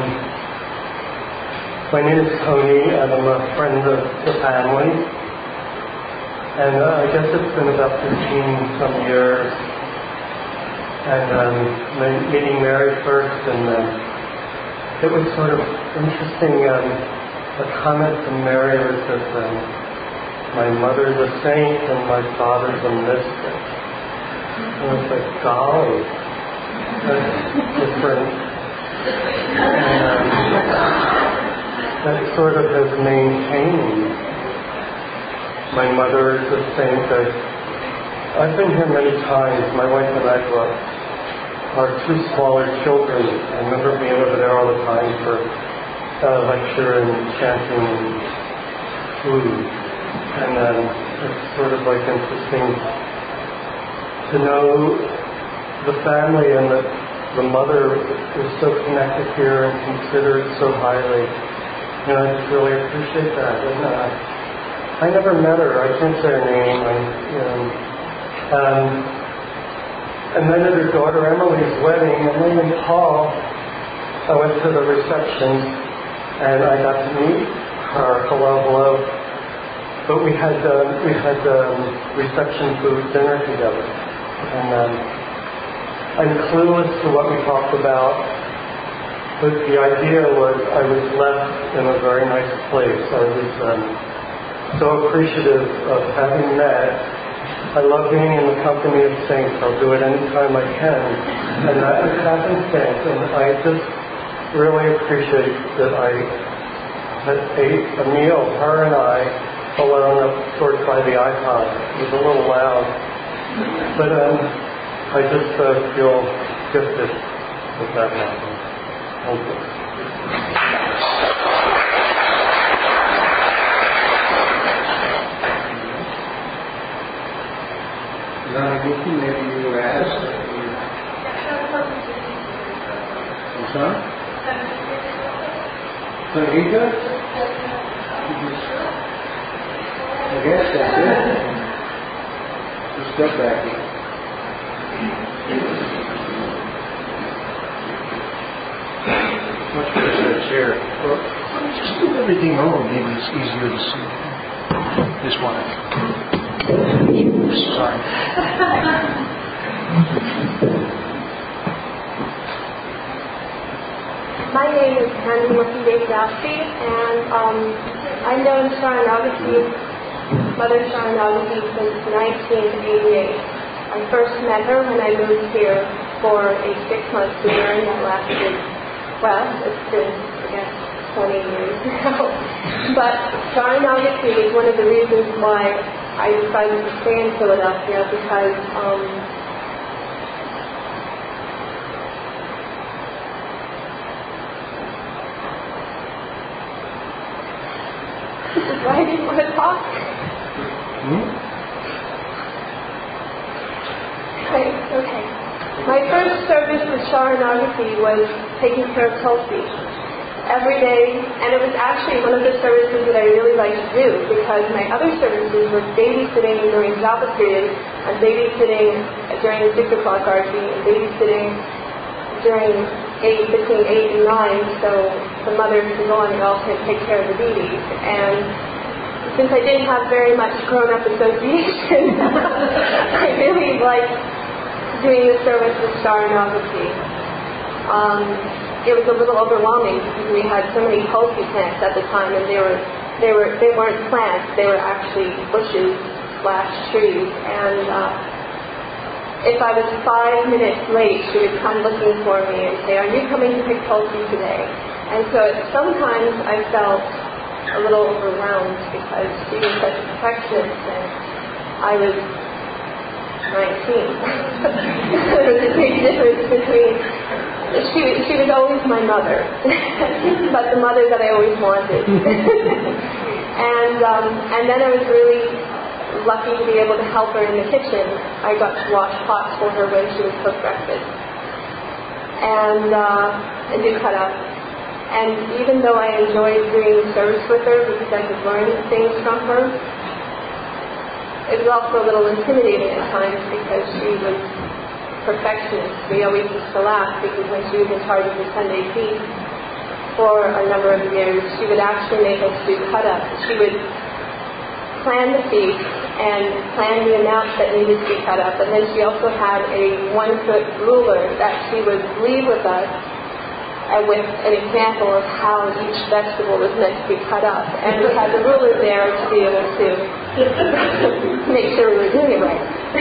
my name is Tony, and I'm a friend of the family. And uh, I guess it's been about fifteen some years. And um, meeting Mary first, and uh, it was sort of interesting. Um, a comment from Mary was that um, my mother's a saint and my father's a mystic. And I was like, golly, that's different. And um, that sort of has maintained. My mother is a saint. I, I've been here many times. My wife and I brought our two smaller children. I remember being over there all the time for uh, lecture and chanting and food. And um, it's sort of like interesting to know the family and that the mother is so connected here and considered so highly. And I just really appreciate that. And uh, I never met her. I can't say her name. I, you know, um, and then at her daughter Emily's wedding, Emily and Paul, I went to the reception and I got to meet her. Hello, hello. But we had um, we had um, reception food dinner together. And um, I'm clueless to what we talked about, but the idea was I was left in a very nice place. I was um, so appreciative of having met. I love being in the company of saints. I'll do it anytime I can. And that was happenstance. And I just really appreciate that I had ate a meal, her and I, alone up towards by the iPod. It was a little loud. But um, I just uh, feel gifted that that happened. Thank you. Nanaguchi, maybe you asked. I'm sorry? Sangeeta? I guess that's it. Just step back. Much better chair. Well, just move everything over. Maybe it's easier to see. This one. Sorry. My name is Candy Murphy Devdasi, and um, I've known Sharanagati, Mother Sharanagati, since nineteen eighty-eight. I first met her when I moved here for a six-month seminary that lasted, well, it's been, I guess, twenty years now. But Sharanagati is one of the reasons why I decided to stay in Philadelphia, because um, why I didn't want to talk. Hmm? My first service with Sharanagati was taking care of Tulsi every day, and it was actually one of the services that I really liked to do because my other services were babysitting during Japa period, and babysitting during the six o'clock arti, and babysitting during eight, between eight and nine, so the mothers could go on and also take care of the babies. And since I didn't have very much grown-up association, I really liked doing the service with Sharanagati. Um, it was a little overwhelming because we had so many Tulsi plants at the time, and they were they were they weren't plants; they were actually bushes slash trees. And uh, if I was five minutes late, she would come looking for me and say, "Are you coming to pick Tulsi today?" And so sometimes I felt a little overwhelmed because she was such a perfectionist, and I was nineteen. There was a big difference between. She, she was always my mother, but the mother that I always wanted. and um, and then I was really lucky to be able to help her in the kitchen. I got to wash pots for her when she would cook breakfast, and uh, and do cut up. And even though I enjoyed doing service with her because I could learn things from her, it was also a little intimidating at times because she was perfectionist. We always used to laugh because when she was in charge of the Sunday feast for a number of years, she would actually make us do cut-up. She would plan the feast and plan the amount that needed to be cut up, and then she also had a one-foot ruler that she would leave with us uh, with an example of how each vegetable was meant to be cut up. And we had the ruler there to be able to make sure we were doing it right.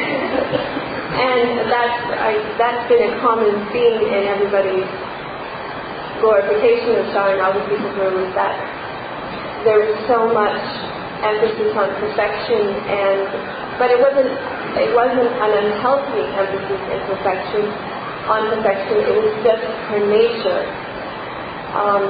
And that's, I, that's been a common theme in everybody's glorification of Sharanagati Guru, is that there was so much emphasis on perfection, and but it wasn't it wasn't an unhealthy emphasis in perfection on perfection. It was just her nature. Um,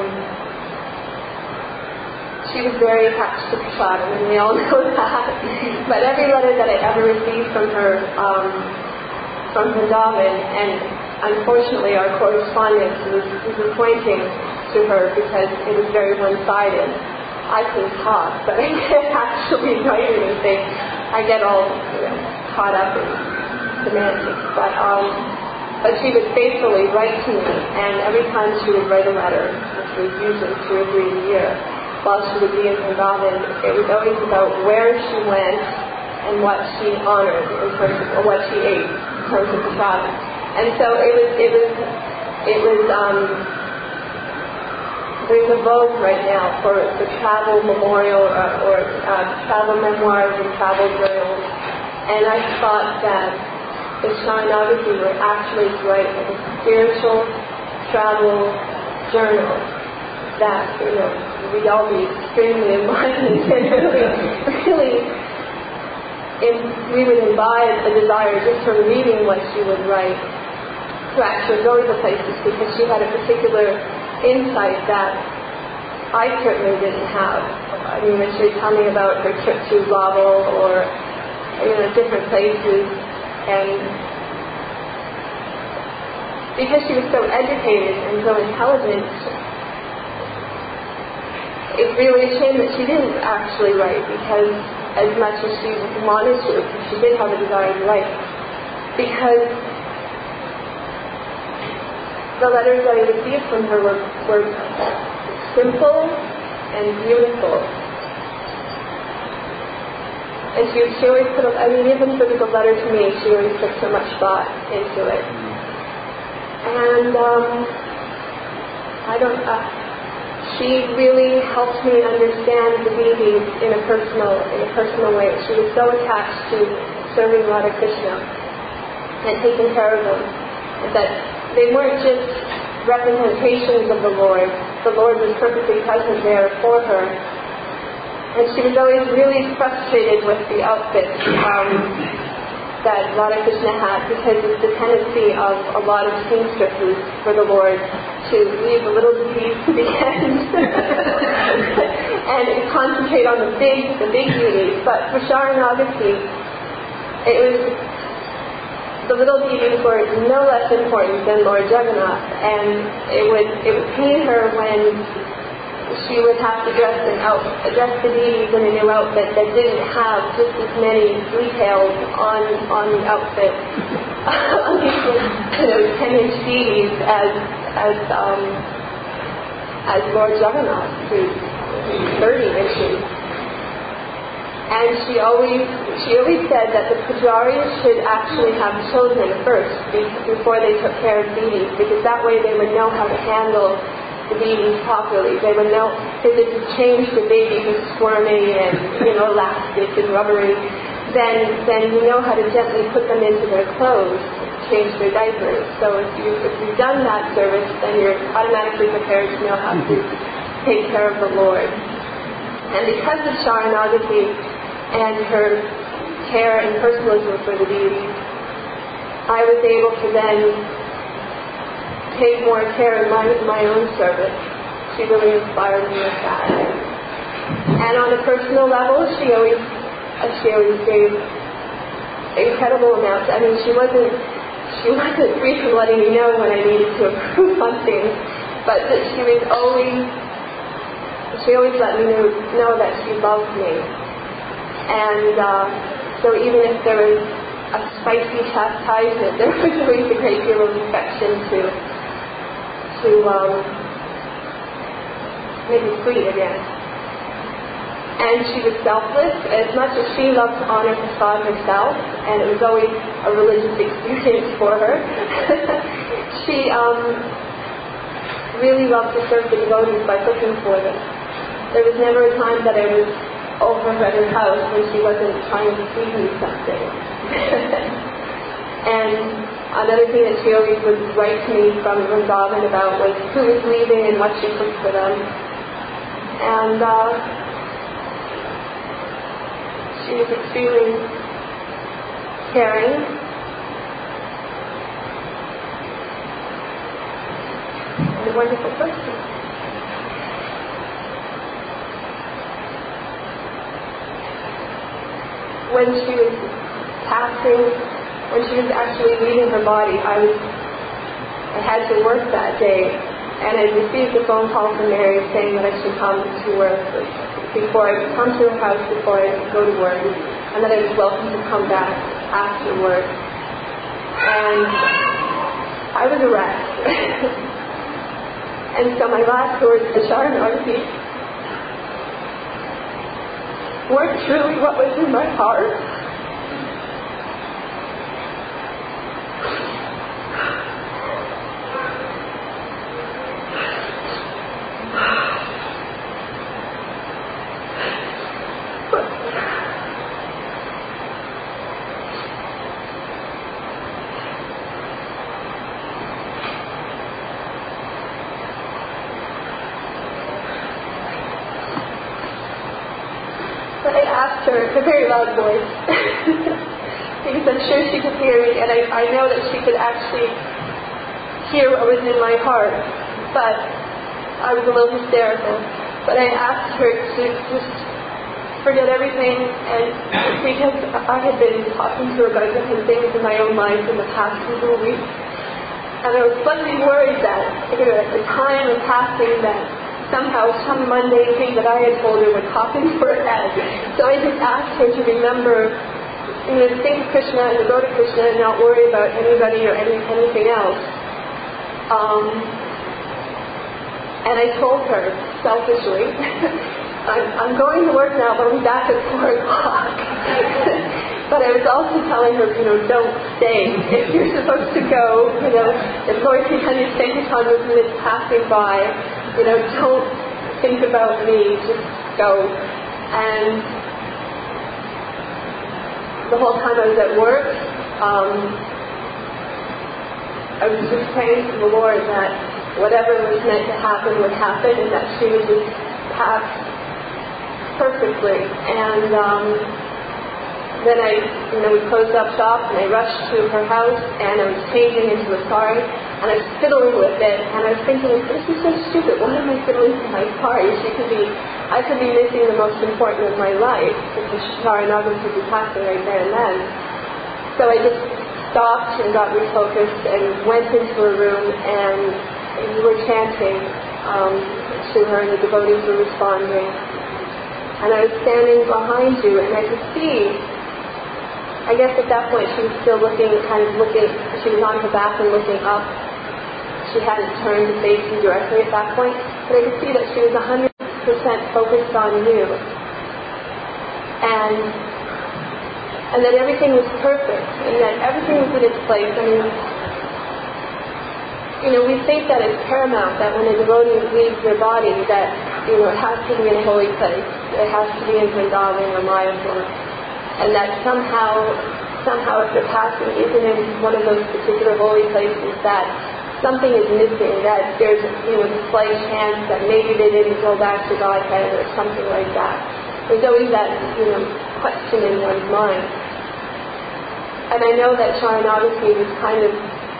She was very attached to Prasadam, and we all know that. But every letter that I ever received from her, um, from Vrindavan, and unfortunately our correspondence was disappointing to her because it was very one-sided. I can talk, but I can't actually write anything. I get all you know, caught up in semantics. But, um, but she would faithfully write to me, and every time she would write a letter, which was usually two or three a year, while she would be in Vrindavan, it was always about where she went and what she honored in terms of, or what she ate in terms of prasadam. And so it was, it was, it was, um, there's a vogue right now for the travel memorial or, or uh, travel memoirs and travel journals. And I thought that the Sharanagati were actually to write like a spiritual travel journal that, you know, we'd all be extremely enlightened and really, really, if we would imbibe a desire just from reading what she would write to actually go to the places, because she had a particular insight that I certainly didn't have. I mean, when she would tell me about her trip to Laval or, you know, different places, and because she was so educated and so intelligent, it's really a shame that she didn't actually write, because as much as she wanted to, she did have a desire to write, because the letters that I received from her were, were simple and beautiful. And she, she always put, I mean, even for the letter to me, she always put so much thought into it. And, um, I don't, uh, she really helped me understand the deities in a personal, in a personal way. She was so attached to serving Radha Krishna and taking care of them that they weren't just representations of the Lord. The Lord was perfectly present there for her. And she was always really frustrated with the outfit um, that Radha Krishna had, because it's the tendency of a lot of seamstresses for the Lord to leave a little piece to the end and concentrate on the big, the big beauties. But for Sharanagati, it was the little deities were no less important than Lord Jagannath, and it would it would pain her when she would have to dress an out dress the deities in a new outfit that didn't have just as many details on on the outfit on these you know ten-inch deities as as um, as Lord Jagannath, who's thirty inches. And she always she always said that the pujaris should actually have children first before they took care of deities, because that way they would know how to handle the deities properly. They would know, if they could change the baby who's squirmy and, you know, elastic and rubbery, then then you know how to gently put them into their clothes, change their diapers. So if you if you've done that service, then you're automatically prepared to know how to take care of the Lord. And because of Sharanagati and her care and personalism for the deities, I was able to then take more care in my, my own service. She really inspired me with that. And on a personal level, she always she always gave incredible amounts. I mean, she wasn't she wasn't free from letting me know when I needed to improve on things, but that she was always she always let me know, know that she loved me. And uh, so even if there was a spicy chastisement, there was always a great deal of affection to to um, make it sweet again. And she was selfless. As much as she loved to honor Prasad herself, and it was always a religious experience for her, she um, really loved to serve the devotees by cooking for them. There was never a time that I was over at her house when she wasn't trying to feed me something. And another thing that she always would write to me from Vrindavan about was who was leaving and what she cooked for them. And uh, she was extremely caring. And a wonderful person. When she was passing, when she was actually leaving her body, I was, I had to work that day, and I received a phone call from Mary saying that I should come to work before I come to her house before I go to work, and that I was welcome to come back after work. And I was a wreck. And so my last words to Sharanagati weren't truly what was in my heart. But I asked her in a very loud voice because I'm sure she could hear me, and I, I know that she could actually hear what was in my heart, but I was a little hysterical. But I asked her to just forget everything, and because I had been talking to her about different things in my own life in the past couple of weeks, and I was slightly worried that you know, at the time of passing that somehow some mundane thing that I had told her would pop into her head. So I just asked her to remember, you know, to think of Krishna and to go to Krishna and not worry about anybody or any, anything else. Um, and I told her, selfishly, I'm, I'm going to work now, but I'll be back at four o'clock. But I was also telling her, you know, don't stay. If you're supposed to go, you know, if Lord Chaitanya Sankirtan was minutes passing by, you know, don't think about me, just go. And the whole time I was at work, um, I was just praying to the Lord that whatever was meant to happen would happen, and that she would just pass perfectly. And um, then I, you know, we closed up shop, and I rushed to her house, and I was changing into a sari, and I was fiddling with it, and I was thinking, this is so stupid, why am I fiddling with my sari? She could be, I could be missing the most important of my life, because Sharanagati could be passing right there and then. So I just stopped and got refocused and went into a room, and you were chanting um, to her, and the devotees were responding. And I was standing behind you, and I could see, I guess at that point she was still looking, kind of looking, she was on her back and looking up. She hadn't turned to face you directly at that point, but I could see that she was one hundred percent focused on you. And and that everything was perfect, and that everything was in its place. I mean, you know, we think that it's paramount that when a devotee leaves their body, that, you know, it has to be in a holy place. It has to be in Vrindavan or Mayapur. And that somehow, somehow if the passing isn't in one of those particular holy places, that something is missing, that there's, you know, a slight chance that maybe they didn't go back to Godhead or something like that. There's always that, you know, question in one's mind. And I know that Sharanagati was kind of,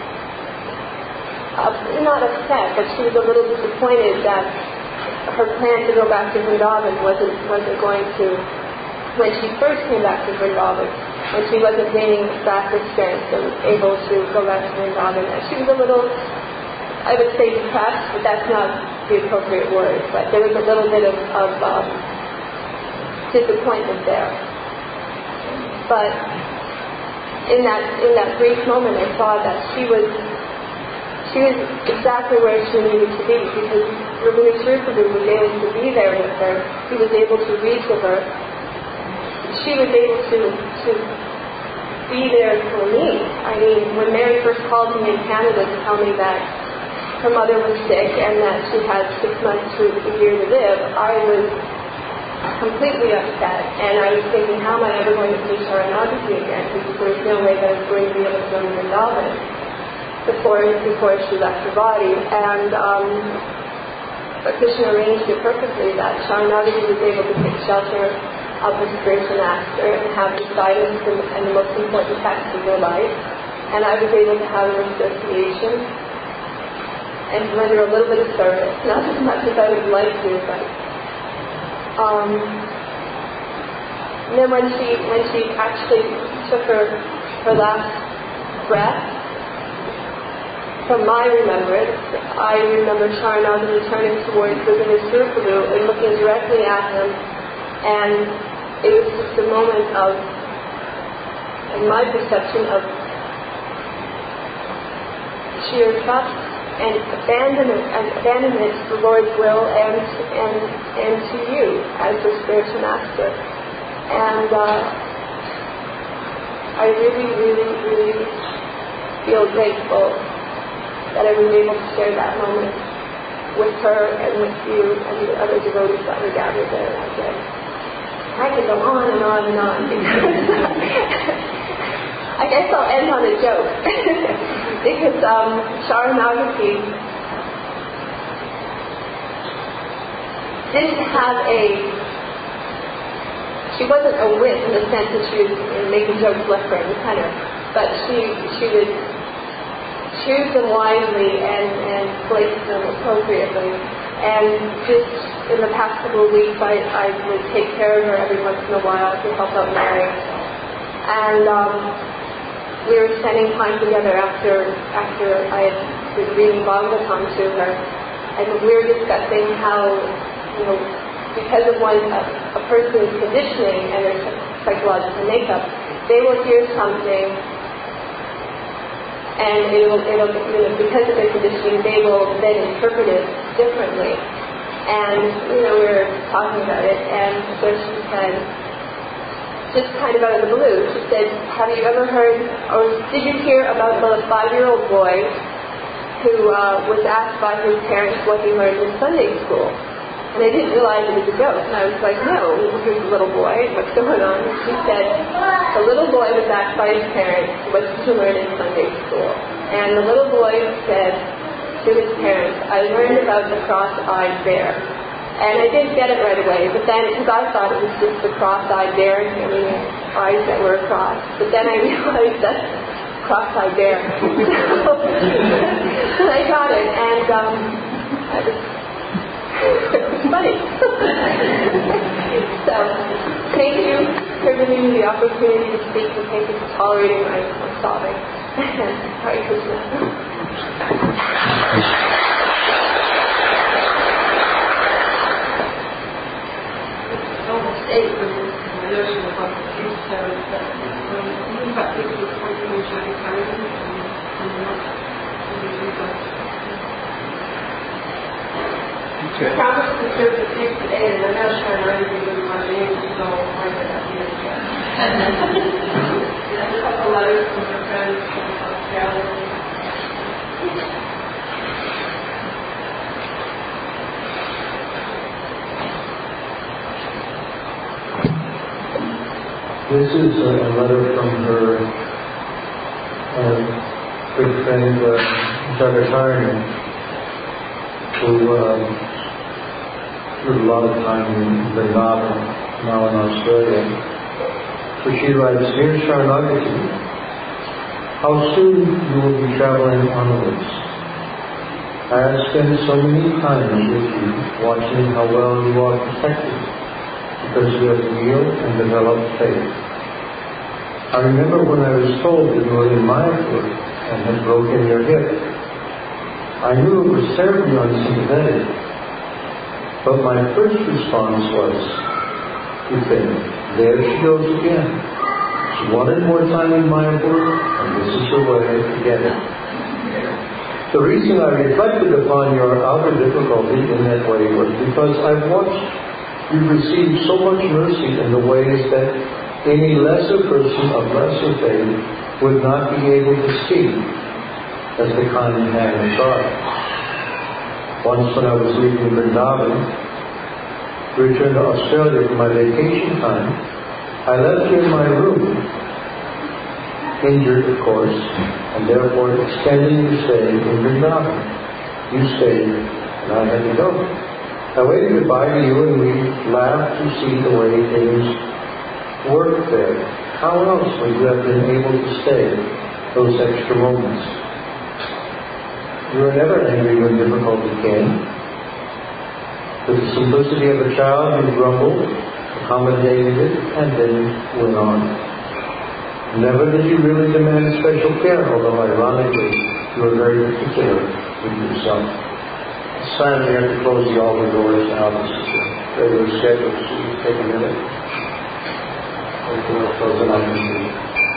uh, not upset, but she was a little disappointed that her plan to go back to Vrindavan wasn't, wasn't going to, when she first came back to Vrindavan, when she wasn't gaining back her strength and able to go back to Vrindavan. She was a little, I would say depressed, but that's not the appropriate word, but there was a little bit of, of um, disappointment there. But in that in that brief moment, I saw that she was she was exactly where she needed to be, because Rabbi Srupadu was able to be there with her. He was able to read to her. She was able to to be there for me. I mean, when Mary first called me in Canada to tell me that her mother was sick and that she had six months to a year to live, I was completely upset, and I was thinking, how am I ever going to see Sharanagati again? Because there's no way that I was going to be able to go to Vrindavan before, before she left her body. And um, but Krishna arranged it perfectly that Sharanagati was able to take shelter of the spiritual master and have the guidance and, and the most important text of their life. And I was able to have an association and render a little bit of service, not as much as I would like to, but Um, and then when she when she actually took her her last breath, from my remembrance, I remember Sharanagati turning towards Rabbi Srupadu and looking directly at him, and it was just a moment of, in my perception, of sheer trust and abandonment, and abandonment to the Lord's will and and and to you as the spiritual master. And uh, I really, really, really feel grateful that I was able to share that moment with her and with you and the other devotees that were gathered there that day. I could go on and on and on because I guess I'll end on a joke. Because um, Sharanagati didn't have a, she wasn't a wit in the sense that she was, you know, making jokes left, right, and center, but she she would choose them wisely and, and place them appropriately. And just in the past couple of weeks, I, I would take care of her every once in a while to help out Mary. And um, we were spending time together after after I had been reading Bhagavatam to her, and we were discussing how, you know, because of one a, a person's conditioning and their psychological makeup, they will hear something, and it'll it'll you know, because of their conditioning, they will then interpret it differently. And you know, we were talking about it, and so she said, just kind of out of the blue, she said, have you ever heard, or did you hear about the five-year-old boy who uh, was asked by his parents what he learned in Sunday school? And I didn't realize it was a joke. And I was like, no, here's a little boy, what's going on? And she said, the little boy was asked by his parents what to learn in Sunday school. And the little boy said to his parents, I learned about the cross-eyed bear. And I didn't get it right away, but then, because I thought it was just the cross-eyed bear, I mean, eyes that were across. But then I realized that's cross-eyed bear. So I got it, and um, I was, it was funny. So, thank you for giving me the opportunity to speak, and thank you for tolerating my, my sobbing. Hare Krishna. Almost eight was my notion of what the future is, but um, even about people who come from Chinese heritage and not really got. Okay. I promised to serve the six to eight, and I'm not sure I really with my name, so I did that years ago. A couple letters from her friends from Australia. This is a, a letter from her uh, good friend, uh, Jagatarni, who uh, spent a lot of time in Vrindavan, now in Australia. So she writes, "Dear Sharanagati, how soon you will be traveling onwards? I have spent so many times with you, watching how well you are protected, because you have real and developed faith. I remember when I was told that you were in Mayapur and had broken your hip. I knew it was terribly unsympathetic, but my first response was, you think, there she goes again. She wanted more time in Mayapur, and this is her way to get it. The reason I reflected upon your outer difficulty in that way was because I've watched you receive so much mercy in the ways that any lesser person of lesser faith would not be able to see as the kind hand of God. Once when I was leaving Vrindavan, to return to Australia for my vacation time, I left you in my room, injured of course, and therefore extending your stay in Vrindavan. You stayed, and I had to go. I waved goodbye to you and we laughed to see the way things worked there. How else would you have been able to stay those extra moments? You were never angry when difficulty came. With the simplicity of a child, you grumbled, accommodated it, and then went on. Never did you really demand special care, although ironically, you were very particular with yourself. Simon, you have to close the altar doors now. This is the regular schedule, so you take a minute. We'll close it up and see.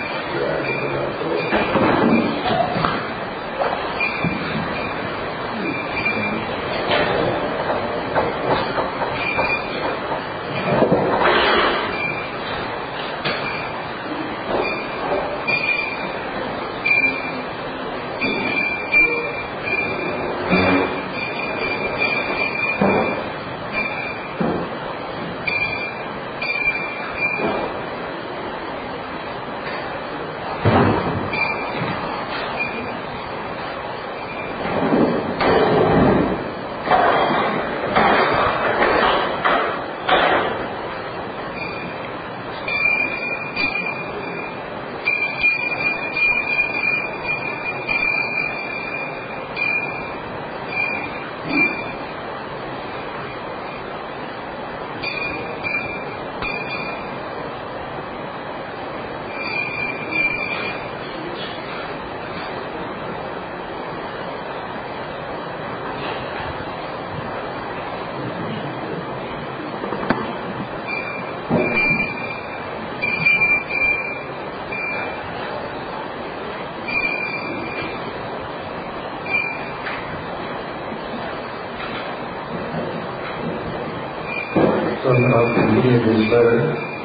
So I'll continue this letter.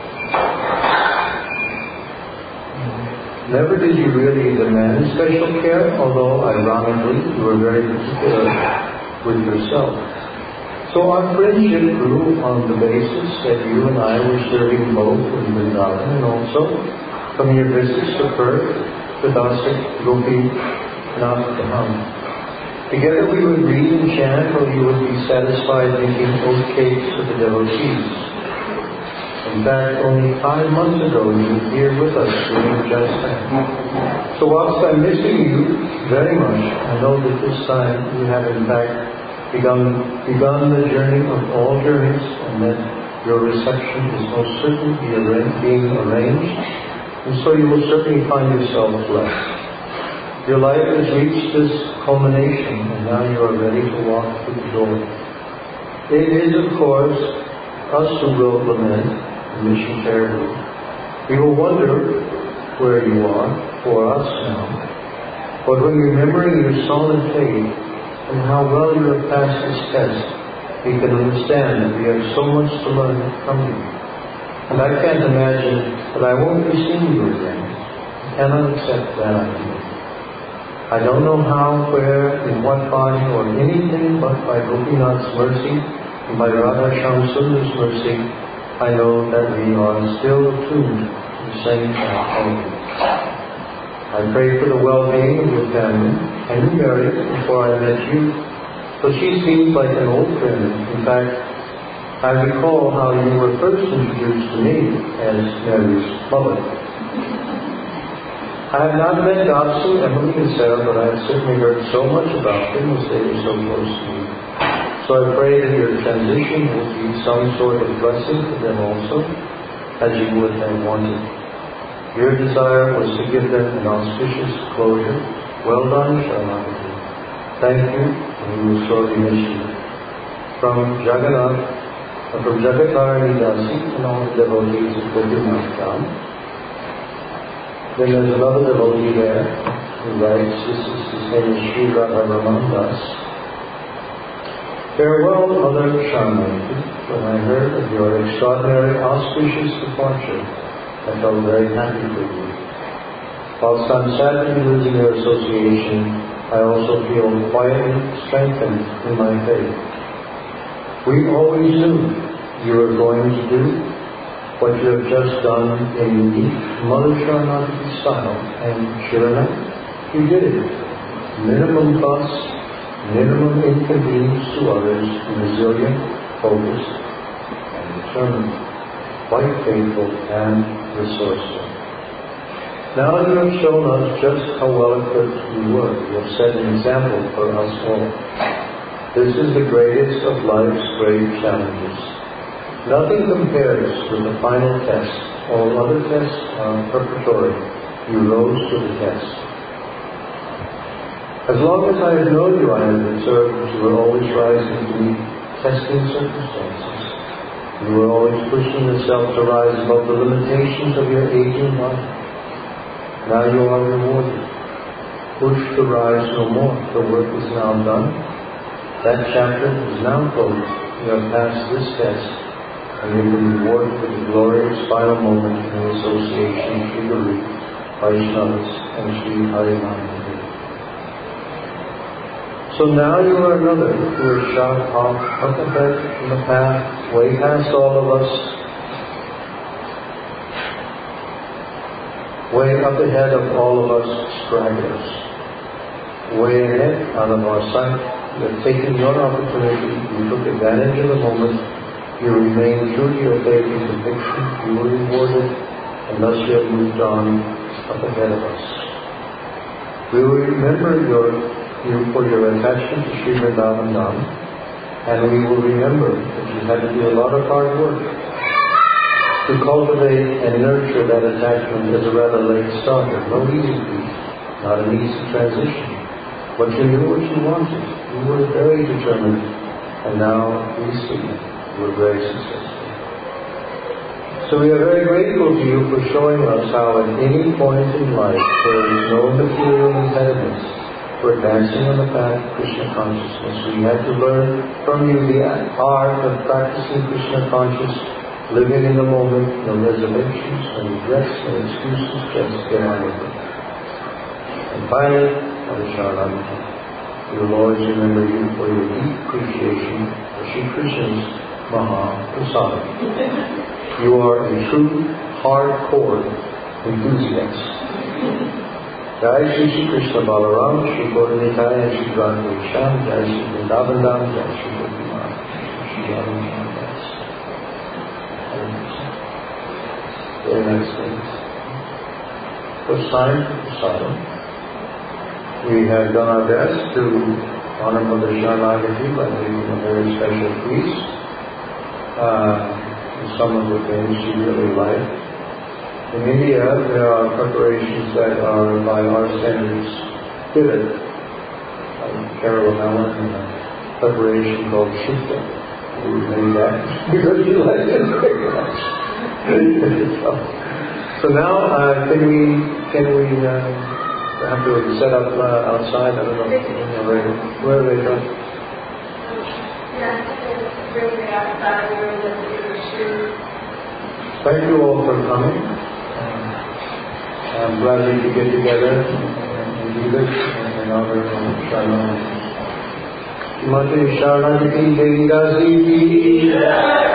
Never did you really demand special care, although ironically you were very particular with yourself. So our friendship grew on the basis that you and I were serving both in Vrindavan and also from your visits to Perth, Vidasik, Gopi, Nath Dham. Together we would read and chant, or you would be satisfied making oat cakes for the devotees. In fact, only five months ago you were here with us doing just that. So whilst I'm missing you very much, I know that this time you have in fact begun, begun the journey of all journeys, and that your reception is most certainly being arranged, and so you will certainly find yourself blessed. Your life has reached this culmination, and now you are ready to walk through the door. It is, of course, us who will lament, the mission terribly. We will wonder where you are for us now. But when remembering your solid faith and how well you have passed this test, we can understand that we have so much to learn from you. And I can't imagine that I won't be seeing you again. I cannot accept that idea. I don't know how, where, in what body, or anything but by Gopinath's mercy and by Radha Shamsundar's mercy, I know that we are still attuned to the same path. I pray for the well-being of your family. I knew Mary before I met you, but she seems like an old friend. In fact, I recall how you were first introduced to me as Mary's mother. I have not met Dobson, Emily, and Sarah, but I have certainly heard so much about them as they were so close to you. So I pray that your transition will be some sort of blessing to them also, as you would have wanted. Your desire was to give them an auspicious closure. Well done, Sharanagati. Thank you, and we will sorely miss you. From Jagannath, uh, from Jagatarani Dasi and all the devotees of Gopinath Dham. Then there's another devotee there who writes, this is his name is Sri Radha Raman Das. Farewell, Mother Sharanagati. When I heard of your extraordinary auspicious departure, I felt very happy for you. Whilst I'm sadly losing your association, I also feel quietly strengthened in my faith. We always knew you were going to do what you have just done in unique Mother Sharanagati style, and sure enough, you did it. Minimum cost, minimum inconvenience to others, resilient, focused, and determined, quite faithful and resourceful. Now you have shown us just how well equipped you were. You have set an example for us all. This is the greatest of life's great challenges. Nothing compares with the final test. All other tests are preparatory. You rose to the test. As long as I have known you, I have observed that you were always rising to meet testing circumstances. You were always pushing yourself to rise above the limitations of your aging body. Now you are rewarded. Push to rise no more. The work is now done. That chapter is now closed. You have passed this test, and you will be rewarded with the glorious final moment in the association of Sri Guru, Vaishnavas, and Sri Harinam. So now you are another who is shot off up ahead in the path, way past all of us, way up ahead of all of us stragglers, way ahead out of our sight. You have taken your opportunity, you took advantage of the moment, you remained true to your faith and conviction, you were rewarded, and thus you have moved on up ahead of us. We will remember your you for your attachment to Sri Vrindavan Dham, and we will remember that you had to do a lot of hard work to cultivate and nurture that attachment as a rather late starter. No easy feat, not an easy transition. But you knew what you wanted. You were very determined, and now we see you were very successful. So we are very grateful to you for showing us how at any point in life there is no material impediment for advancing on the path of Krishna consciousness. We had to learn from you the art of practicing Krishna consciousness, living in the moment, no reservations, no regrets, no excuses, just get on with it. And finally, Mother Sharanagati, we will always remember you for your deep appreciation of Sri Krishna's Maha Prasada. You are a true, hardcore enthusiast. Jai Shri Shri Krishna Balaram, Shri Gauranitai, and Shri Radha Sham, Jai Shri Vrindavan Dham, Jai Shri Gopinath, Shri Radha Das. Very nice things. For sign of Prasadam, we have done our best to honor Mother Sharanagati by making a very special feast. Uh, some of the things she really liked. In India, there are preparations that are, by our standards, did it. Um, Carol Mellon and a preparation called Shukta. We made that because you liked it very much. so, so now, uh, can we can we uh, have to set up uh, outside? I don't know. Where, where are they from? Thank you all for coming. Um, I'm glad we could get together and do this in honor of Sharma. Mati Sharma ki Devi Dasi ki